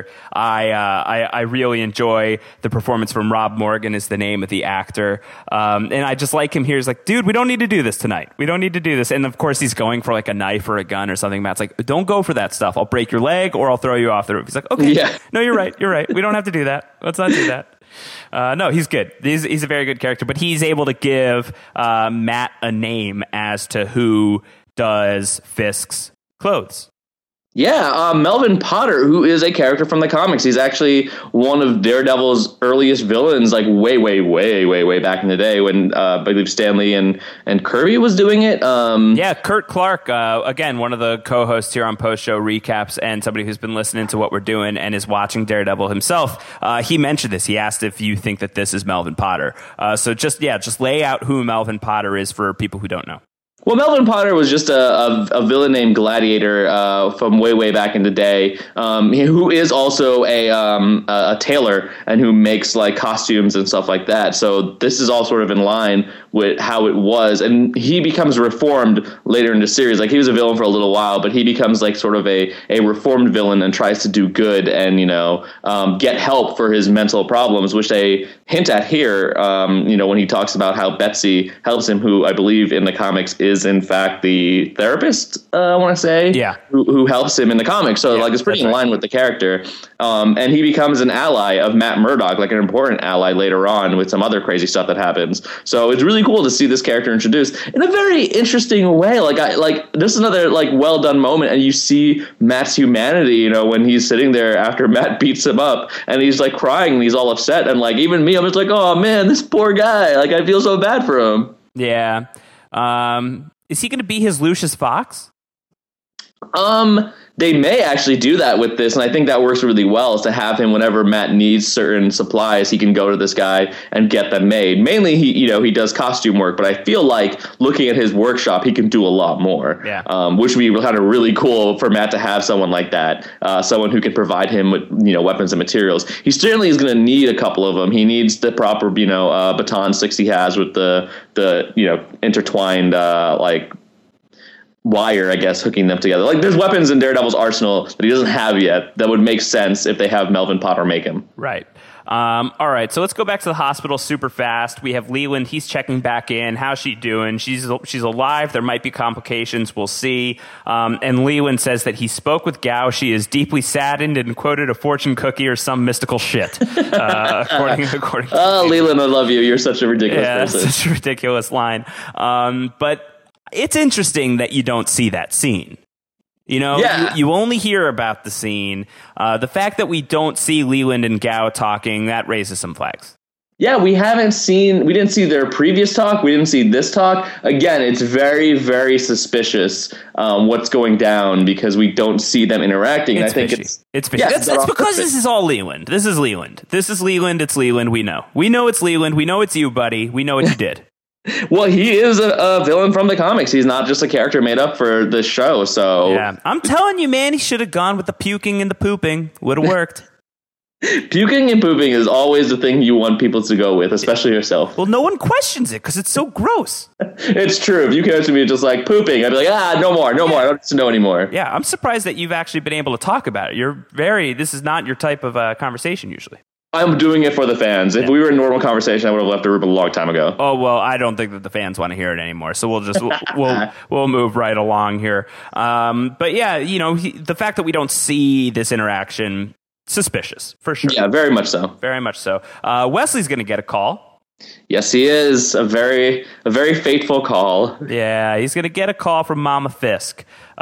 S1: I really enjoy the performance from Rob Morgan is the name of the actor. And I just like him here. He's like, dude, we don't need to do this tonight. We don't need to do this. And of course he's going for like a knife or a gun or something. Matt's like, don't go for that stuff. I'll break your leg or I'll throw you off the roof. He's like, okay, no, you're right. We don't have to do that. Let's not do that. No, he's good. He's a very good character, but he's able to give Matt a name as to who does Fisk's clothes.
S2: Yeah, Melvin Potter, who is a character from the comics. He's actually one of Daredevil's earliest villains, like way back in the day when I believe Stanley and Kirby was doing it.
S1: Yeah, Kurt Clark, again, one of the co-hosts here on Post Show Recaps and somebody who's been listening to what we're doing and is watching Daredevil himself. He mentioned this. He asked if you think that this is Melvin Potter. So just lay out who Melvin Potter is for people who don't know.
S2: Well, Melvin Potter was just a villain named Gladiator from way back in the day, who is also a tailor and who makes like costumes and stuff like that. So this is all sort of in line with how it was. And he becomes reformed later in the series. Like he was a villain for a little while, but he becomes like sort of a reformed villain and tries to do good and, get help for his mental problems, which they hint at here, when he talks about how Betsy helps him, who I believe in the comics is in fact the therapist, I want to say, who helps him in the comics. So it's pretty in line with the character. And he becomes an ally of Matt Murdock, like an important ally later on with some other crazy stuff that happens. So it's really cool to see this character introduced in a very interesting way. This is another well done moment, and you see Matt's humanity, when he's sitting there after Matt beats him up and he's like crying and he's all upset. And even me, I'm just like, oh man, this poor guy. I feel so bad for him.
S1: Yeah. Is he going to be his Lucius Fox?
S2: They may actually do that with this, and I think that works really well, is to have him whenever Matt needs certain supplies, he can go to this guy and get them made. Mainly, he does costume work, but I feel like looking at his workshop, he can do a lot more.
S1: Yeah.
S2: Which would be kind of really cool for Matt to have someone like that, someone who can provide him with weapons and materials. He certainly is going to need a couple of them. He needs the proper baton sticks he has with the intertwined wire, I guess, hooking them together. There's weapons in Daredevil's arsenal that he doesn't have yet that would make sense if they have Melvin Potter make him.
S1: Right. All right, so let's go back to the hospital super fast. We have Leland. He's checking back in. How's she doing? She's alive. There might be complications. We'll see. And Leland says that he spoke with Gao. She is deeply saddened and quoted a fortune cookie or some mystical shit. According to
S2: Leland, I love you. You're such a ridiculous person.
S1: That's such a ridiculous line. But it's interesting that you don't see that scene. You only hear about the scene. The fact that we don't see Leland and Gao talking, that raises some flags.
S2: Yeah, we didn't see their previous talk. We didn't see this talk. Again, it's very, very suspicious what's going down because we don't see them interacting.
S1: It's fishy. It's fishy. That's because this is all Leland. This is Leland. It's Leland. We know it's Leland. We know it's you, buddy. We know what you did.
S2: Well, he is a villain from the comics. He's not just a character made up for this show. So
S1: yeah, I'm telling you, man, he should have gone with the puking and the pooping. Would have worked.
S2: Puking and pooping is always the thing you want people to go with, especially yourself.
S1: Well, no one questions it because it's so gross.
S2: It's true. If you came to me just like pooping, I'd be like, no more. I don't need to know anymore.
S1: Yeah, I'm surprised that you've actually been able to talk about it. This is not your type of conversation usually.
S2: I'm doing it for the fans. If we were in normal conversation, I would have left the room a long time ago.
S1: Oh, well, I don't think that the fans want to hear it anymore. So we'll move right along here. But yeah, the fact that we don't see this interaction, suspicious for sure.
S2: Yeah, very much so.
S1: Very much so. Wesley's going to get a call.
S2: Yes, he is. A very fateful call.
S1: Yeah, he's going to get a call from Mama Fisk.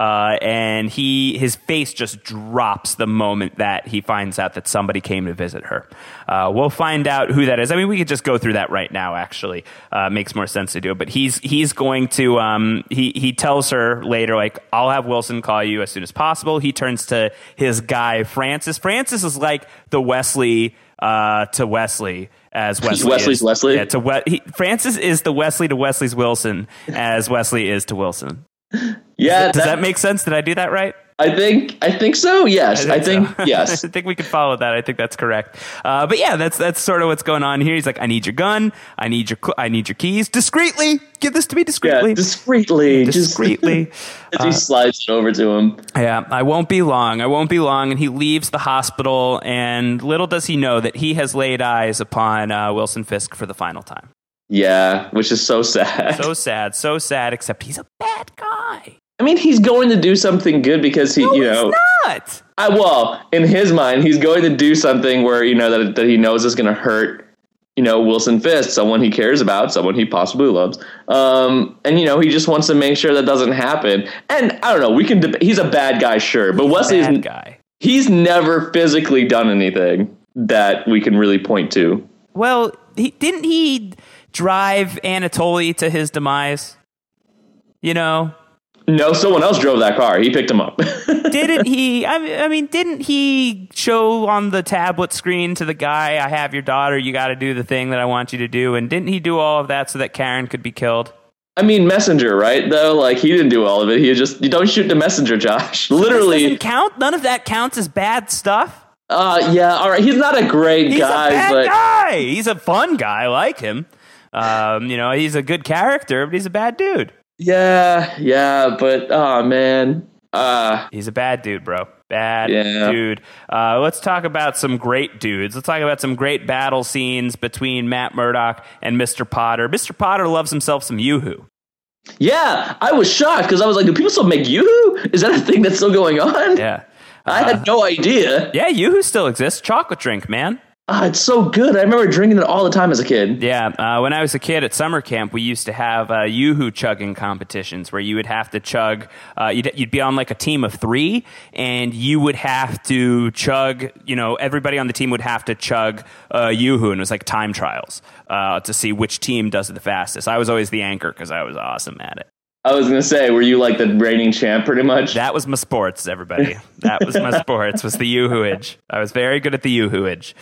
S1: And his face just drops the moment that he finds out that somebody came to visit her. We'll find out who that is. I mean, we could just go through that right now, actually. Makes more sense to do it. But he's going to, he tells her later, I'll have Wilson call you as soon as possible. He turns to his guy, Francis. Francis is like the Wesley to Wesley as Wesley
S2: Wesley's
S1: is.
S2: Wesley?
S1: Yeah, Francis is the Wesley to Wesley's Wilson as Wesley is to Wilson.
S2: Yeah.
S1: Does that make sense? Did I do that right?
S2: I think so. Yes. I think yes.
S1: I think we could follow that. I think that's correct. But yeah, that's sort of what's going on here. He's like, I need your gun. I need your keys. Discreetly. Give this to me discreetly.
S2: Yeah, discreetly.
S1: Discreetly.
S2: He slides it over to him.
S1: Yeah, I won't be long. And he leaves the hospital, and little does he know that he has laid eyes upon Wilson Fisk for the final time.
S2: Yeah, which is so sad.
S1: So sad, except he's a bad guy.
S2: I mean, he's going to do something good because
S1: He's not.
S2: In his mind, he's going to do something where, that he knows is going to hurt, Wilson Fisk, someone he cares about, someone he possibly loves. And, he just wants to make sure that doesn't happen. And I don't know, he's a bad guy, sure, but Wesley is a bad guy. He's never physically done anything that we can really point to.
S1: Well, didn't he drive Anatoly to his demise? No,
S2: someone else drove that car. He picked him up.
S1: Didn't he? I mean, didn't he show on the tablet screen to the guy, I have your daughter, you got to do the thing that I want you to do? And didn't he do all of that so that Karen could be killed?
S2: I mean, messenger, right? Though, like, he didn't do all of it. You don't shoot the messenger, Josh. Literally.
S1: Doesn't count? None of that counts as bad stuff?
S2: Yeah, all right. He's not a great guy.
S1: He's a bad guy. He's a fun guy. I like him. He's a good character, but he's a bad dude.
S2: Yeah, but, oh, man.
S1: He's a bad dude, bro. Bad dude. Let's talk about some great dudes. Let's talk about some great battle scenes between Matt Murdock and Mr. Potter. Mr. Potter loves himself some Yoo-Hoo.
S2: Yeah, I was shocked because I was like, do people still make Yoo-Hoo? Is that a thing that's still going on?
S1: Yeah.
S2: I had no idea.
S1: Yeah, Yoo-Hoo still exists. Chocolate drink, man.
S2: It's so good. I remember drinking it all the time as a kid.
S1: Yeah, when I was a kid at summer camp, we used to have Yoo-Hoo chugging competitions where you would have to chug. You'd be on like a team of 3, and you would have to chug. Everybody on the team would have to chug Yoo-Hoo, and it was like time trials to see which team does it the fastest. I was always the anchor because I was awesome at it.
S2: I was going to say, were you like the reigning champ pretty much?
S1: That was my sports, everybody. That was my sports, was the Yoo-Hoo-age. I was very good at the Yoo-Hoo-age.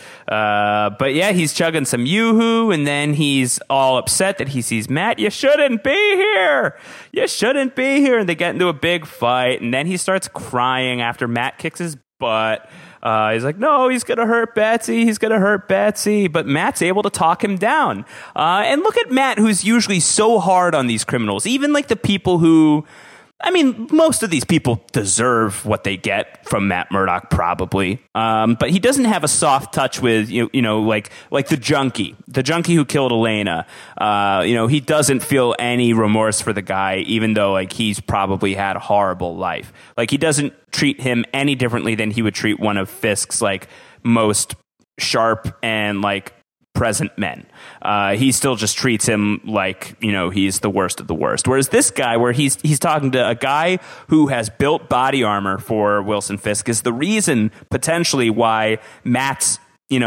S1: But yeah, he's chugging some Yoo-Hoo, and then he's all upset that he sees Matt. You shouldn't be here. You shouldn't be here. And they get into a big fight, and then he starts crying after Matt kicks his butt. He's like, no, he's going to hurt Betsy. He's going to hurt Betsy. But Matt's able to talk him down. And look at Matt, who's usually so hard on these criminals. Even like the people who, I mean, most of these people deserve what they get from Matt Murdock, probably. But he doesn't have a soft touch with, like the junkie who killed Elena. He doesn't feel any remorse for the guy, even though like he's probably had a horrible life. Like he doesn't treat him any differently than he would treat one of Fisk's like most sharp and like present men. He still just treats him like, he's the worst of the worst. Whereas this guy, where he's talking to a guy who has built body armor for Wilson Fisk, is the reason potentially why Matt's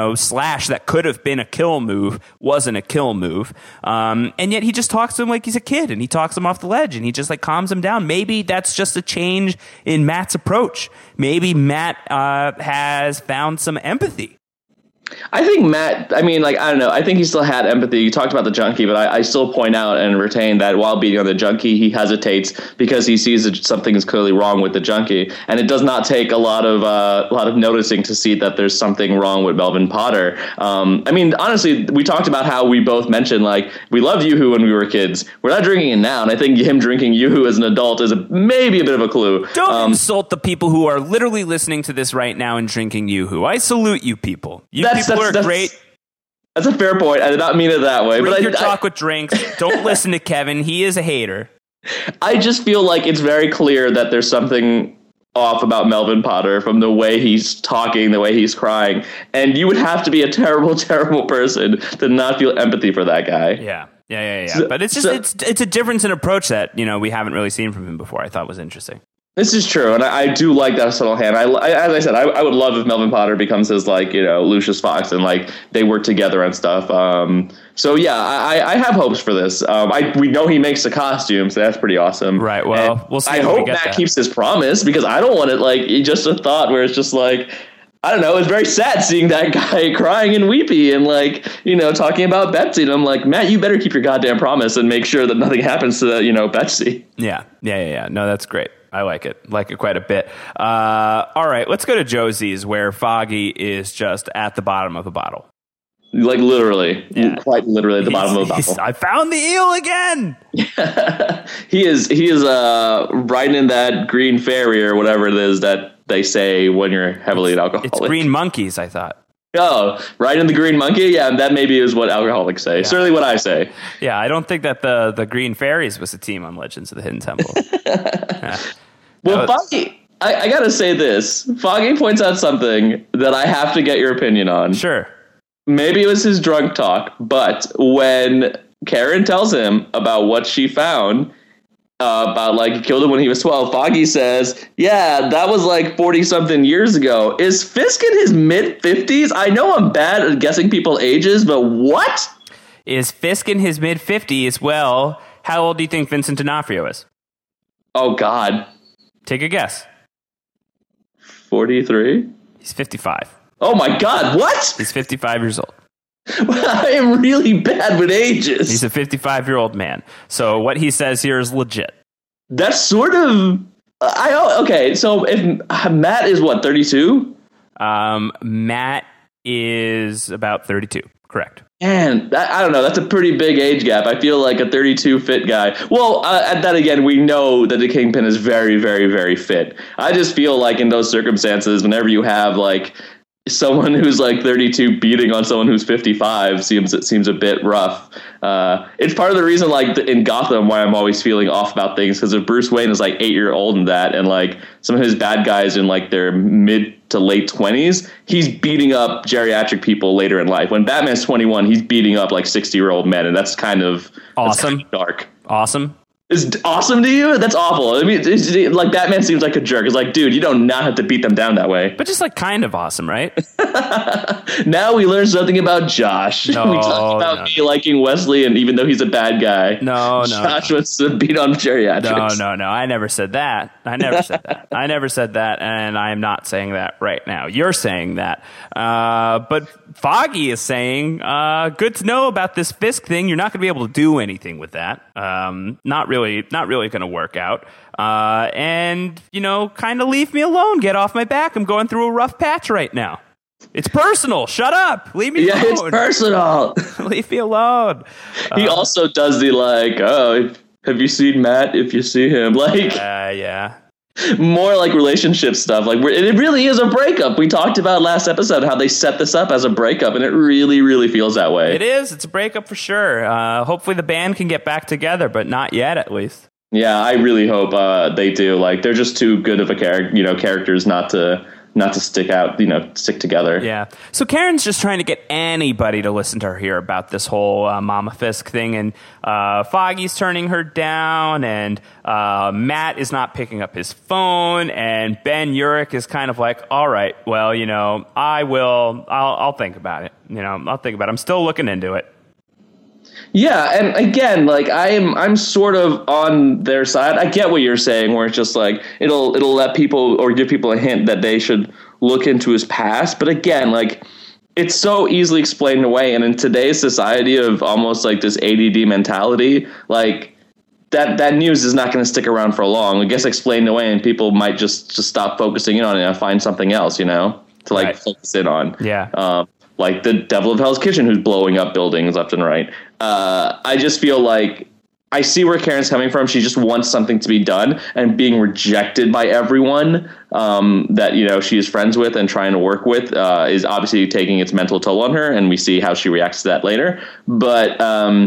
S1: slash that could have been a kill move wasn't a kill move. And yet he just talks to him like he's a kid, and he talks him off the ledge, and he just like calms him down. Maybe that's just a change in Matt's approach. Maybe Matt has found some empathy.
S2: I think Matt, I don't know. I think he still had empathy. You talked about the junkie, but I still point out and retain that while beating on the junkie, he hesitates because he sees that something is clearly wrong with the junkie. And it does not take a lot of noticing to see that there's something wrong with Melvin Potter. Honestly, we talked about how we both mentioned, like, we loved Yoo-Hoo when we were kids. We're not drinking it now. And I think him drinking Yoo-Hoo as an adult is maybe a bit of a clue.
S1: Don't insult the people who are literally listening to this right now and drinking Yoo-Hoo. I salute you people. People are great.
S2: That's a fair point. I did not mean it that way.
S1: Drink your chocolate drinks. Don't listen to Kevin. He is a hater.
S2: I just feel like it's very clear that there's something off about Melvin Potter from the way he's talking, the way he's crying. And you would have to be a terrible, terrible person to not feel empathy for that guy.
S1: Yeah. But it's just it's a difference in approach that, we haven't really seen from him before. I thought was interesting. This
S2: is true, and I do like that subtle hand. As I said, I would love if Melvin Potter becomes his, Lucius Fox, and, they work together and stuff. So, yeah, I have hopes for this. We know he makes the costume, so that's pretty awesome.
S1: Right, well,
S2: and
S1: we'll see.
S2: I hope Matt keeps his promise, because I don't want it, just a thought where it's just, I don't know, it's very sad seeing that guy crying and weepy and, talking about Betsy. And I'm like, Matt, you better keep your goddamn promise and make sure that nothing happens to, Betsy.
S1: Yeah. No, that's great. I like it quite a bit. All right, let's go to Josie's, where Foggy is just at the bottom of the bottle.
S2: Literally, quite literally at the bottom of the bottle.
S1: I found the eel again.
S2: He is riding in that green fairy or whatever it is that they say when you're heavily alcoholic.
S1: It's green monkeys, I thought.
S2: Oh, right in the green monkey? Yeah, that maybe is what alcoholics say. Yeah. Certainly what I say.
S1: Yeah, I don't think that the Green Fairies was a team on Legends of the Hidden Temple. Yeah.
S2: Well, Foggy, I got to say this. Foggy points out something that I have to get your opinion on.
S1: Sure.
S2: Maybe it was his drunk talk, but when Karen tells him about what she found, about like he killed him when he was 12, Foggy says, yeah, that was like 40 something years ago. Is Fisk in his mid 50s? I know I'm bad at guessing people's ages, but what?
S1: Is Fisk in his mid 50s? Well, how old do you think Vincent D'Onofrio is?
S2: Oh, God.
S1: Take a guess.
S2: 43?
S1: He's 55.
S2: Oh, my God. What?
S1: He's 55 years old.
S2: I am really bad with ages.
S1: He's a 55-year-old man. So what he says here is legit.
S2: That's sort of... okay, so if Matt is what, 32?
S1: Matt is about 32. Correct.
S2: Man, I don't know. That's a pretty big age gap. I feel like a 32 fit guy. Well, at that again, we know that the Kingpin is very, very, very fit. I just feel like in those circumstances, whenever you have like someone who's like 32 beating on someone who's 55 seems a bit rough. It's part of the reason, like in Gotham, why I'm always feeling off about things, because if Bruce Wayne is like 8 years old in that, and like some of his bad guys in like their mid to late 20s, he's beating up geriatric people later in life. When Batman's 21, he's beating up like 60-year-old men, and that's kind of
S1: awesome.
S2: That's kind of dark.
S1: Awesome.
S2: Is awesome to you? That's awful. I mean, like Batman seems like a jerk. It's like, dude, you don't not have to beat them down that way.
S1: But just like kind of awesome, right?
S2: Now we learn something about Josh.
S1: No,
S2: we talked about me liking Wesley, and even though he's a bad guy, Josh wants to beat on geriatrics.
S1: No. I never said that. I never said that, and I am not saying that right now. You're saying that. But Foggy is saying, good to know about this Fisk thing. You're not going to be able to do anything with that. Not really going to work out. And, kind of leave me alone. Get off my back. I'm going through a rough patch right now. It's personal. Shut up. Leave me alone.
S2: Yeah, it's personal.
S1: Leave me alone.
S2: He also does the like, have you seen Matt? If you see him, like,
S1: yeah.
S2: More like relationship stuff. Like it really is a breakup. We talked about last episode how they set this up as a breakup, and it really, really feels that way.
S1: It is. It's a breakup for sure. Hopefully the band can get back together, but not yet, at least.
S2: Yeah, I really hope they do. Like they're just too good of a characters not to stick out, stick together.
S1: Yeah. So Karen's just trying to get anybody to listen to her here about this whole Mama Fisk thing, and Foggy's turning her down, and Matt is not picking up his phone, and Ben Urich is kind of like, all right, well, I'll think about it. I'll think about it. I'm still looking into it.
S2: Yeah, and again, like I'm sort of on their side. I get what you're saying, where it's just like it'll let people or give people a hint that they should look into his past. But again, like it's so easily explained away, and in today's society of almost like this ADD mentality, like that news is not going to stick around for long. It gets explained away, and people might just stop focusing in on it and find something else, to like focus in on.
S1: Yeah.
S2: Like the Devil of Hell's Kitchen, who's blowing up buildings left and right. I just feel like I see where Karen's coming from. She just wants something to be done, and being rejected by everyone that she is friends with and trying to work with is obviously taking its mental toll on her, and we see how she reacts to that later. But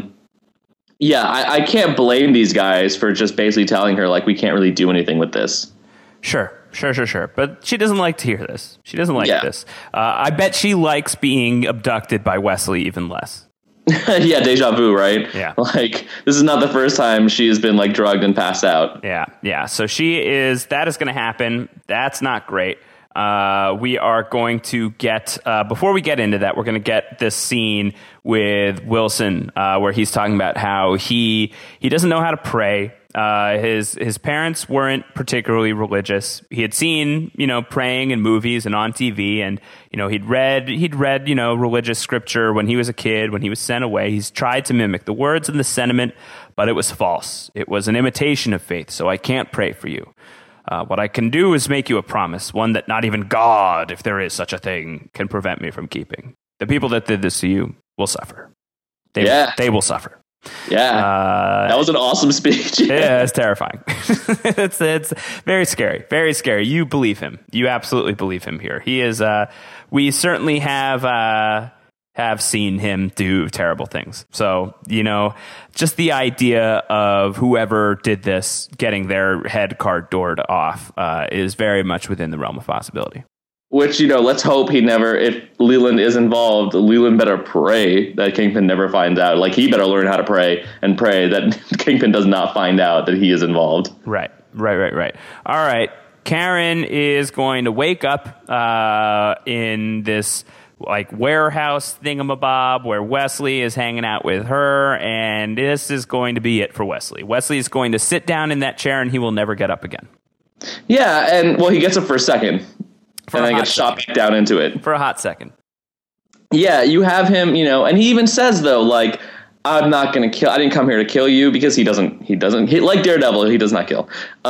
S2: I can't blame these guys for just basically telling her like we can't really do anything with this.
S1: Sure. But she doesn't like to hear this. She doesn't like this. I bet she likes being abducted by Wesley even less.
S2: Yeah, deja vu, right?
S1: Yeah.
S2: Like, this is not the first time she has been, like, drugged and passed out.
S1: Yeah. So that is going to happen. That's not great. We are going to get, before we get into that, we're going to get this scene with Wilson, where he's talking about how he doesn't know how to pray. His parents weren't particularly religious. He had seen, praying in movies and on TV, and, he'd read, religious scripture when he was a kid, when he was sent away. He's tried to mimic the words and the sentiment, but it was false. It was an imitation of faith, so I can't pray for you. What I can do is make you a promise, one that not even God, if there is such a thing, can prevent me from keeping. The people that did this to you will suffer. They will suffer.
S2: Yeah, that was an awesome speech.
S1: Yeah, it's terrifying. it's very scary, very scary. You believe him. You absolutely believe him here. He is. We certainly have seen him do terrible things. So, just the idea of whoever did this getting their head card doored off is very much within the realm of possibility.
S2: Which, let's hope he never, if Leland is involved, Leland better pray that Kingpin never finds out. Like, he better learn how to pray and pray that Kingpin does not find out that he is involved.
S1: Right. All right. Karen is going to wake up in this warehouse thingamabob where Wesley is hanging out with her, and this is going to be it for Wesley. Wesley is going to sit down in that chair, and he will never get up again.
S2: Yeah, and he gets up for a second. And then gets shot back down into it.
S1: For a hot second. Yeah,
S2: you have him, and he even says, though, I'm not going to kill. I didn't come here to kill you, because he doesn't, like Daredevil, he does not kill.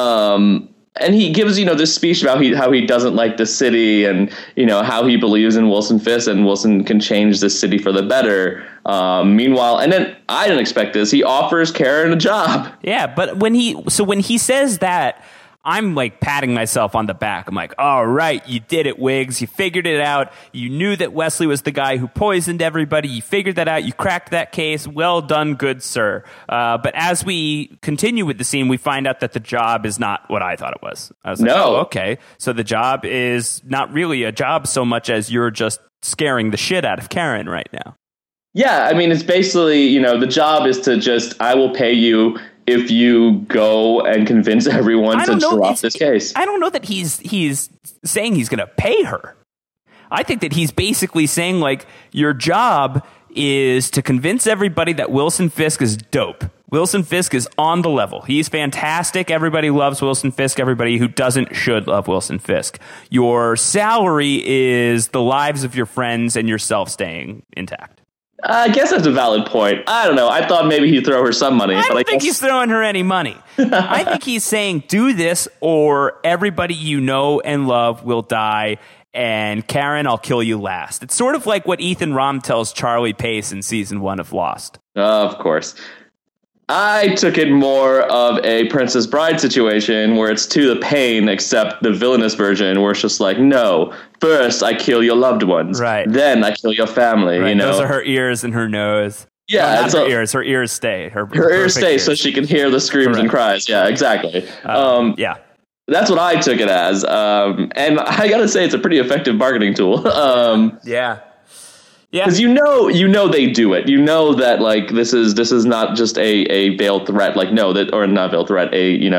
S2: And he gives, this speech about how he doesn't like the city and, how he believes in Wilson Fisk and Wilson can change the city for the better. Meanwhile, and then I didn't expect this. He offers Karen a job.
S1: Yeah, but when he says that, I'm patting myself on the back. I'm like, all right, you did it, Wiggs. You figured it out. You knew that Wesley was the guy who poisoned everybody. You figured that out. You cracked that case. Well done, good sir. But as we continue with the scene, we find out that the job is not what I thought it was. I was like,
S2: no.
S1: Okay. So the job is not really a job so much as you're just scaring the shit out of Karen right now.
S2: Yeah, I mean, it's basically, the job is to I will pay you if you go and convince everyone to drop this case.
S1: I don't know that he's saying he's going to pay her. I think that he's basically saying, your job is to convince everybody that Wilson Fisk is dope. Wilson Fisk is on the level. He's fantastic. Everybody loves Wilson Fisk. Everybody who doesn't should love Wilson Fisk. Your salary is the lives of your friends and yourself staying intact.
S2: I guess that's a valid point. I don't know. I thought maybe he'd throw her some money.
S1: I don't think he's throwing her any money. I think he's saying, do this or everybody you know and love will die. And Karen, I'll kill you last. It's sort of like what Ethan Raume tells Charlie Pace in season 1 of Lost.
S2: Of course. I took it more of a Princess Bride situation where it's to the pain, except the villainous version where it's just no, first I kill your loved ones.
S1: Right.
S2: Then I kill your family.
S1: Right. Those are her ears and her nose.
S2: Yeah.
S1: Not her ears. Her ears stay. Her
S2: ears stay so she can hear the screams and cries. Yeah, exactly.
S1: Yeah.
S2: That's what I took it as. And I got to say, it's a pretty effective marketing tool.
S1: Yeah.
S2: Yeah, because you know they do it. You know that this is not just a veiled threat. Or not veiled threat.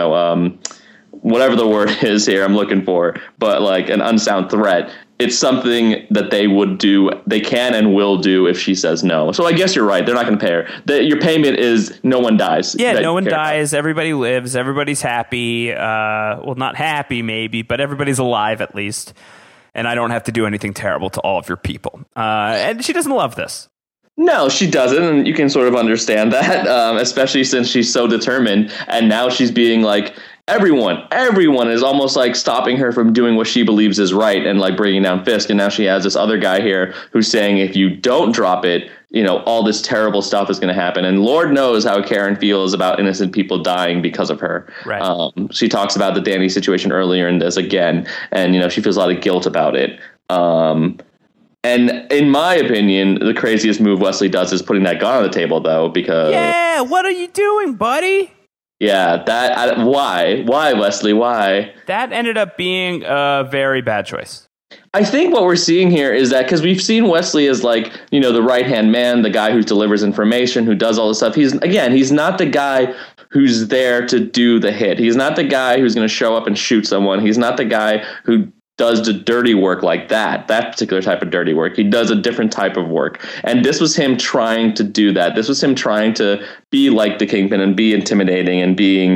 S2: Whatever the word is here I'm looking for, but an unsound threat. It's something that they would do. They can and will do if she says no. So I guess you're right. They're not going to pay her. Your payment is no one dies.
S1: Yeah, no one dies. Everybody lives. Everybody's happy. Well, not happy maybe, but everybody's alive at least. And I don't have to do anything terrible to all of your people. And she doesn't love this.
S2: No, she doesn't. And you can sort of understand that, especially since she's so determined. And now she's being everyone is almost stopping her from doing what she believes is right and bringing down Fisk. And now she has this other guy here who's saying, if you don't drop it, all this terrible stuff is going to happen. And Lord knows how Karen feels about innocent people dying because of her.
S1: Right.
S2: She talks about the Danny situation earlier in this again. And, she feels a lot of guilt about it. And in my opinion, the craziest move Wesley does is putting that gun on the table, though, because...
S1: Yeah, what are you doing, buddy?
S2: Yeah, why? Why, Wesley? Why?
S1: That ended up being a very bad choice.
S2: I think what we're seeing here is that because we've seen Wesley as the right-hand man, the guy who delivers information, who does all this stuff. He's not the guy who's there to do the hit. He's not the guy who's going to show up and shoot someone. He's not the guy who does the dirty work like that particular type of dirty work. He does a different type of work. And this was him trying to do that. This was him trying to be like the Kingpin and be intimidating and being,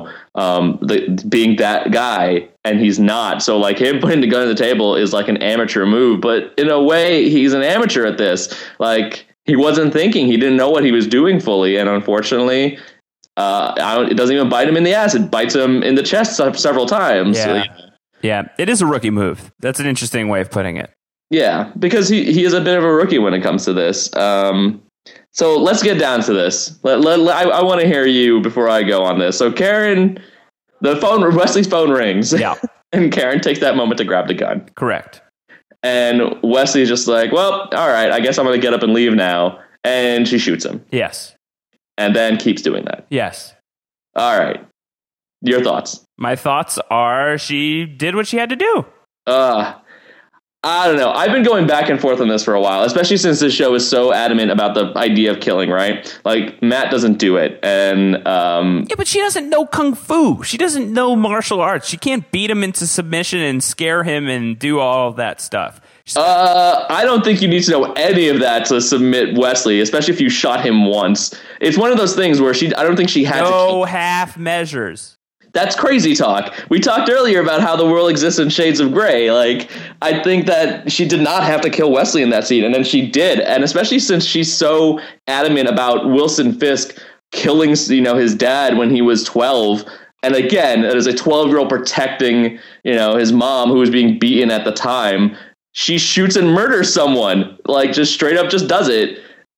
S2: being that guy. And he's not. So him putting the gun on the table is an amateur move. But in a way, he's an amateur at this. He wasn't thinking. He didn't know what he was doing fully. And unfortunately, it doesn't even bite him in the ass. It bites him in the chest several times.
S1: Yeah. Yeah, it is a rookie move. That's an interesting way of putting it.
S2: Yeah, because he is a bit of a rookie when it comes to this. So let's get down to this. I want to hear you before I go on this. So Karen, Wesley's phone rings.
S1: Yeah.
S2: And Karen takes that moment to grab the gun.
S1: Correct.
S2: And Wesley's just like, well, all right, I guess I'm going to get up and leave now. And she shoots him.
S1: Yes.
S2: And then keeps doing that.
S1: Yes.
S2: All right. Your thoughts?
S1: My thoughts are she did what she had to do.
S2: I don't know. I've been going back and forth on this for a while, especially since this show is so adamant about the idea of killing, right? Like, Matt doesn't do it. And
S1: yeah, but she doesn't know kung fu. She doesn't know martial arts. She can't beat him into submission and scare him and do all of that stuff.
S2: I don't think you need to know any of that to submit Wesley, especially if you shot him once. It's one of those things where I don't think she had
S1: no half measures.
S2: That's crazy talk. We talked earlier about how the world exists in shades of gray. Like, I think that she did not have to kill Wesley in that scene, and then she did. And especially since she's so adamant about Wilson Fisk killing, his dad when he was 12. And again, as a 12-year-old protecting, his mom who was being beaten at the time, she shoots and murders someone. Like, just straight up just does it.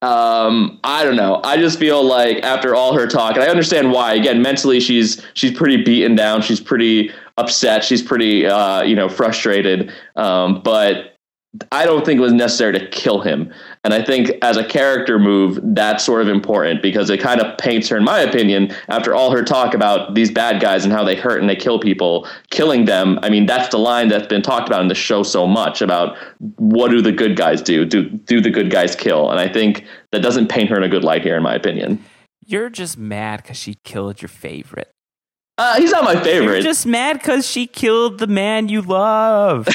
S2: I don't know. I just feel like after all her talk, and I understand why. Again, mentally, she's pretty beaten down. She's pretty upset. She's pretty, frustrated. But I don't think it was necessary to kill him. And I think as a character move, that's sort of important because it kind of paints her, in my opinion, after all her talk about these bad guys and how they hurt and they kill people, killing them. I mean, that's the line that's been talked about in the show so much about what do the good guys do? Do the good guys kill? And I think that doesn't paint her in a good light here, in my opinion.
S1: You're just mad because she killed your favorite.
S2: He's not my favorite.
S1: You're just mad because she killed the man you love.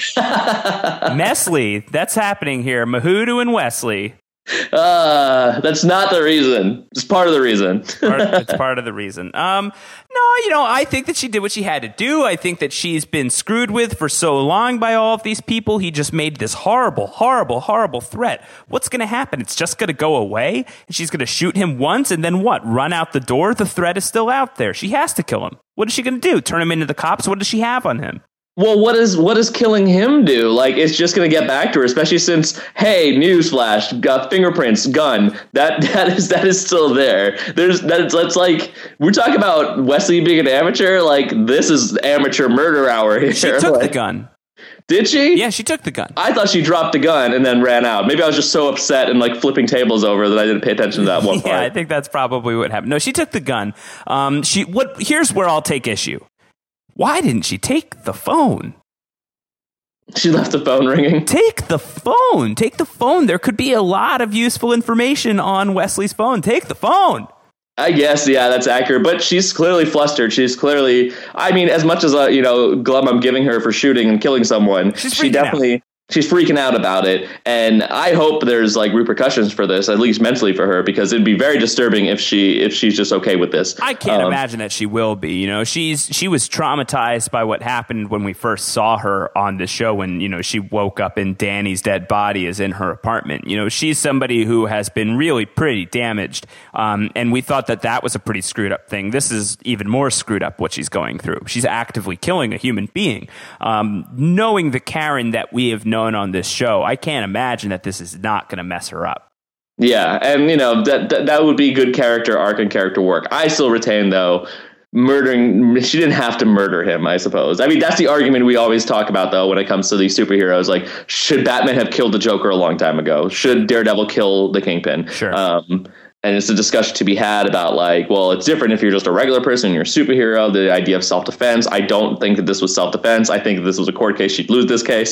S1: Mesley, that's happening here. Mahudu and Wesley.
S2: That's not the reason. It's part of the reason.
S1: It's part of the reason. No, I think that she did what she had to do. I think that she's been screwed with for so long by all of these people. He just made this horrible, horrible, horrible threat. What's going to happen? It's just going to go away? And she's going to shoot him once and then what? Run out the door? The threat is still out there. She has to kill him. What is she going to do? Turn him into the cops? What does she have on him?
S2: Well, what does killing him do? Like, it's just going to get back to her, especially since, hey, newsflash, fingerprints, gun. That is still there. That's like, we're talking about Wesley being an amateur. Like, this is amateur murder hour here.
S1: She took the gun.
S2: Did she?
S1: Yeah, she took the gun.
S2: I thought she dropped the gun and then ran out. Maybe I was just so upset and like flipping tables over that I didn't pay attention to that one part.
S1: Yeah, I think that's probably what happened. No, she took the gun. Here's where I'll take issue. Why didn't she take the phone?
S2: She left the phone ringing.
S1: Take the phone. Take the phone. There could be a lot of useful information on Wesley's phone. Take the phone.
S2: I guess, yeah, that's accurate. But she's clearly flustered. She's clearly, I mean, as much as, glum I'm giving her for shooting and killing someone, she's freaking out about it. And I hope there's like repercussions for this, at least mentally for her, because it'd be very disturbing if she's just okay with this.
S1: I can't imagine that she will be. She was traumatized by what happened when we first saw her on the show when, she woke up and Danny's dead body is in her apartment. She's somebody who has been really pretty damaged. And we thought that was a pretty screwed up thing. This is even more screwed up what she's going through. She's actively killing a human being. Knowing the Karen that we have known on this show, I can't imagine that this is not going to mess her up.
S2: Yeah, and that would be good character arc and character work. I still retain, though, she didn't have to murder him, I suppose. I mean, that's the argument we always talk about, though, when it comes to these superheroes. Like, should Batman have killed the Joker a long time ago? Should Daredevil kill the Kingpin?
S1: Sure.
S2: And it's a discussion to be had about like, well, it's different if you're just a regular person, you're a superhero, the idea of self-defense. I don't think that this was self-defense. I think if this was a court case, she'd lose this case.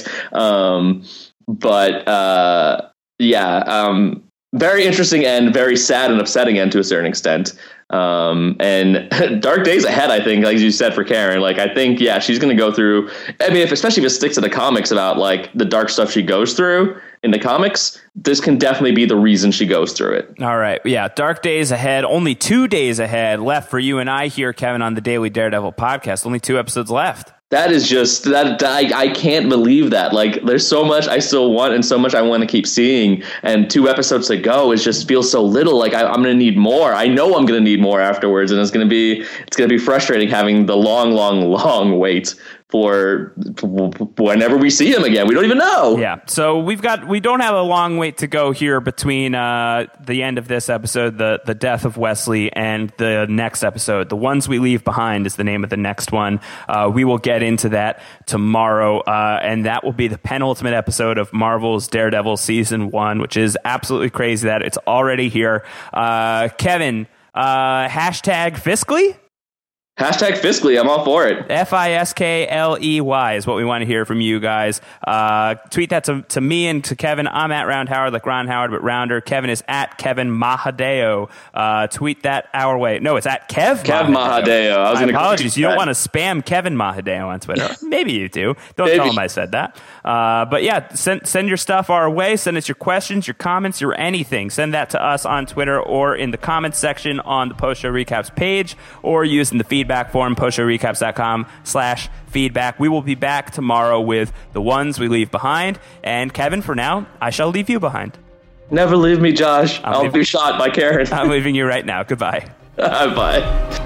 S2: Very interesting and very sad and upsetting end to a certain extent. And dark days ahead, I think, like you said, for Karen, like, I think, yeah, she's going to go through, I mean, especially if it sticks to the comics about like the dark stuff she goes through in the comics, this can definitely be the reason she goes through it.
S1: All right. Yeah. Dark days ahead. Only 2 days ahead left for you and I here, Kevin, on the Daily Daredevil podcast. Only 2 episodes left.
S2: That is just that I can't believe that. Like, there's so much I still want and so much I want to keep seeing. And 2 episodes to go, it just feels so little. Like I'm going to need more. I know I'm going to need more afterwards, and it's going to be frustrating having the long wait for whenever we see him again. We don't even know.
S1: Yeah. So we don't have a long wait to go here between the end of this episode, the death of Wesley, and the next episode. The Ones We Leave Behind is the name of the next one. We will get into that tomorrow, and that will be the penultimate episode of Marvel's Daredevil Season 1, which is absolutely crazy that it's already here. Kevin, hashtag Fiscally?
S2: Hashtag Fiscally, I'm all for it.
S1: FISKLEY is what we want to hear from you guys. Tweet that to me and to Kevin. I'm at Round Howard, like Ron Howard, but rounder. Kevin is at Kevin Mahadeo. Tweet that our way. No, it's at Kev Mahadeo. Apologies. You don't want to spam Kevin Mahadeo on Twitter. Maybe you do. Don't tell him I said that. But yeah, send your stuff our way. Send us your questions, your comments, your anything. Send that to us on Twitter or in the comments section on the Post Show Recaps page, or using the feedback form, postshowrecaps.com/feedback. We will be back tomorrow with The Ones We Leave Behind. And Kevin, for now, I shall leave you behind.
S2: Never leave me, Josh. I'll be shot by Karen.
S1: I'm leaving you right now. Goodbye.
S2: Bye.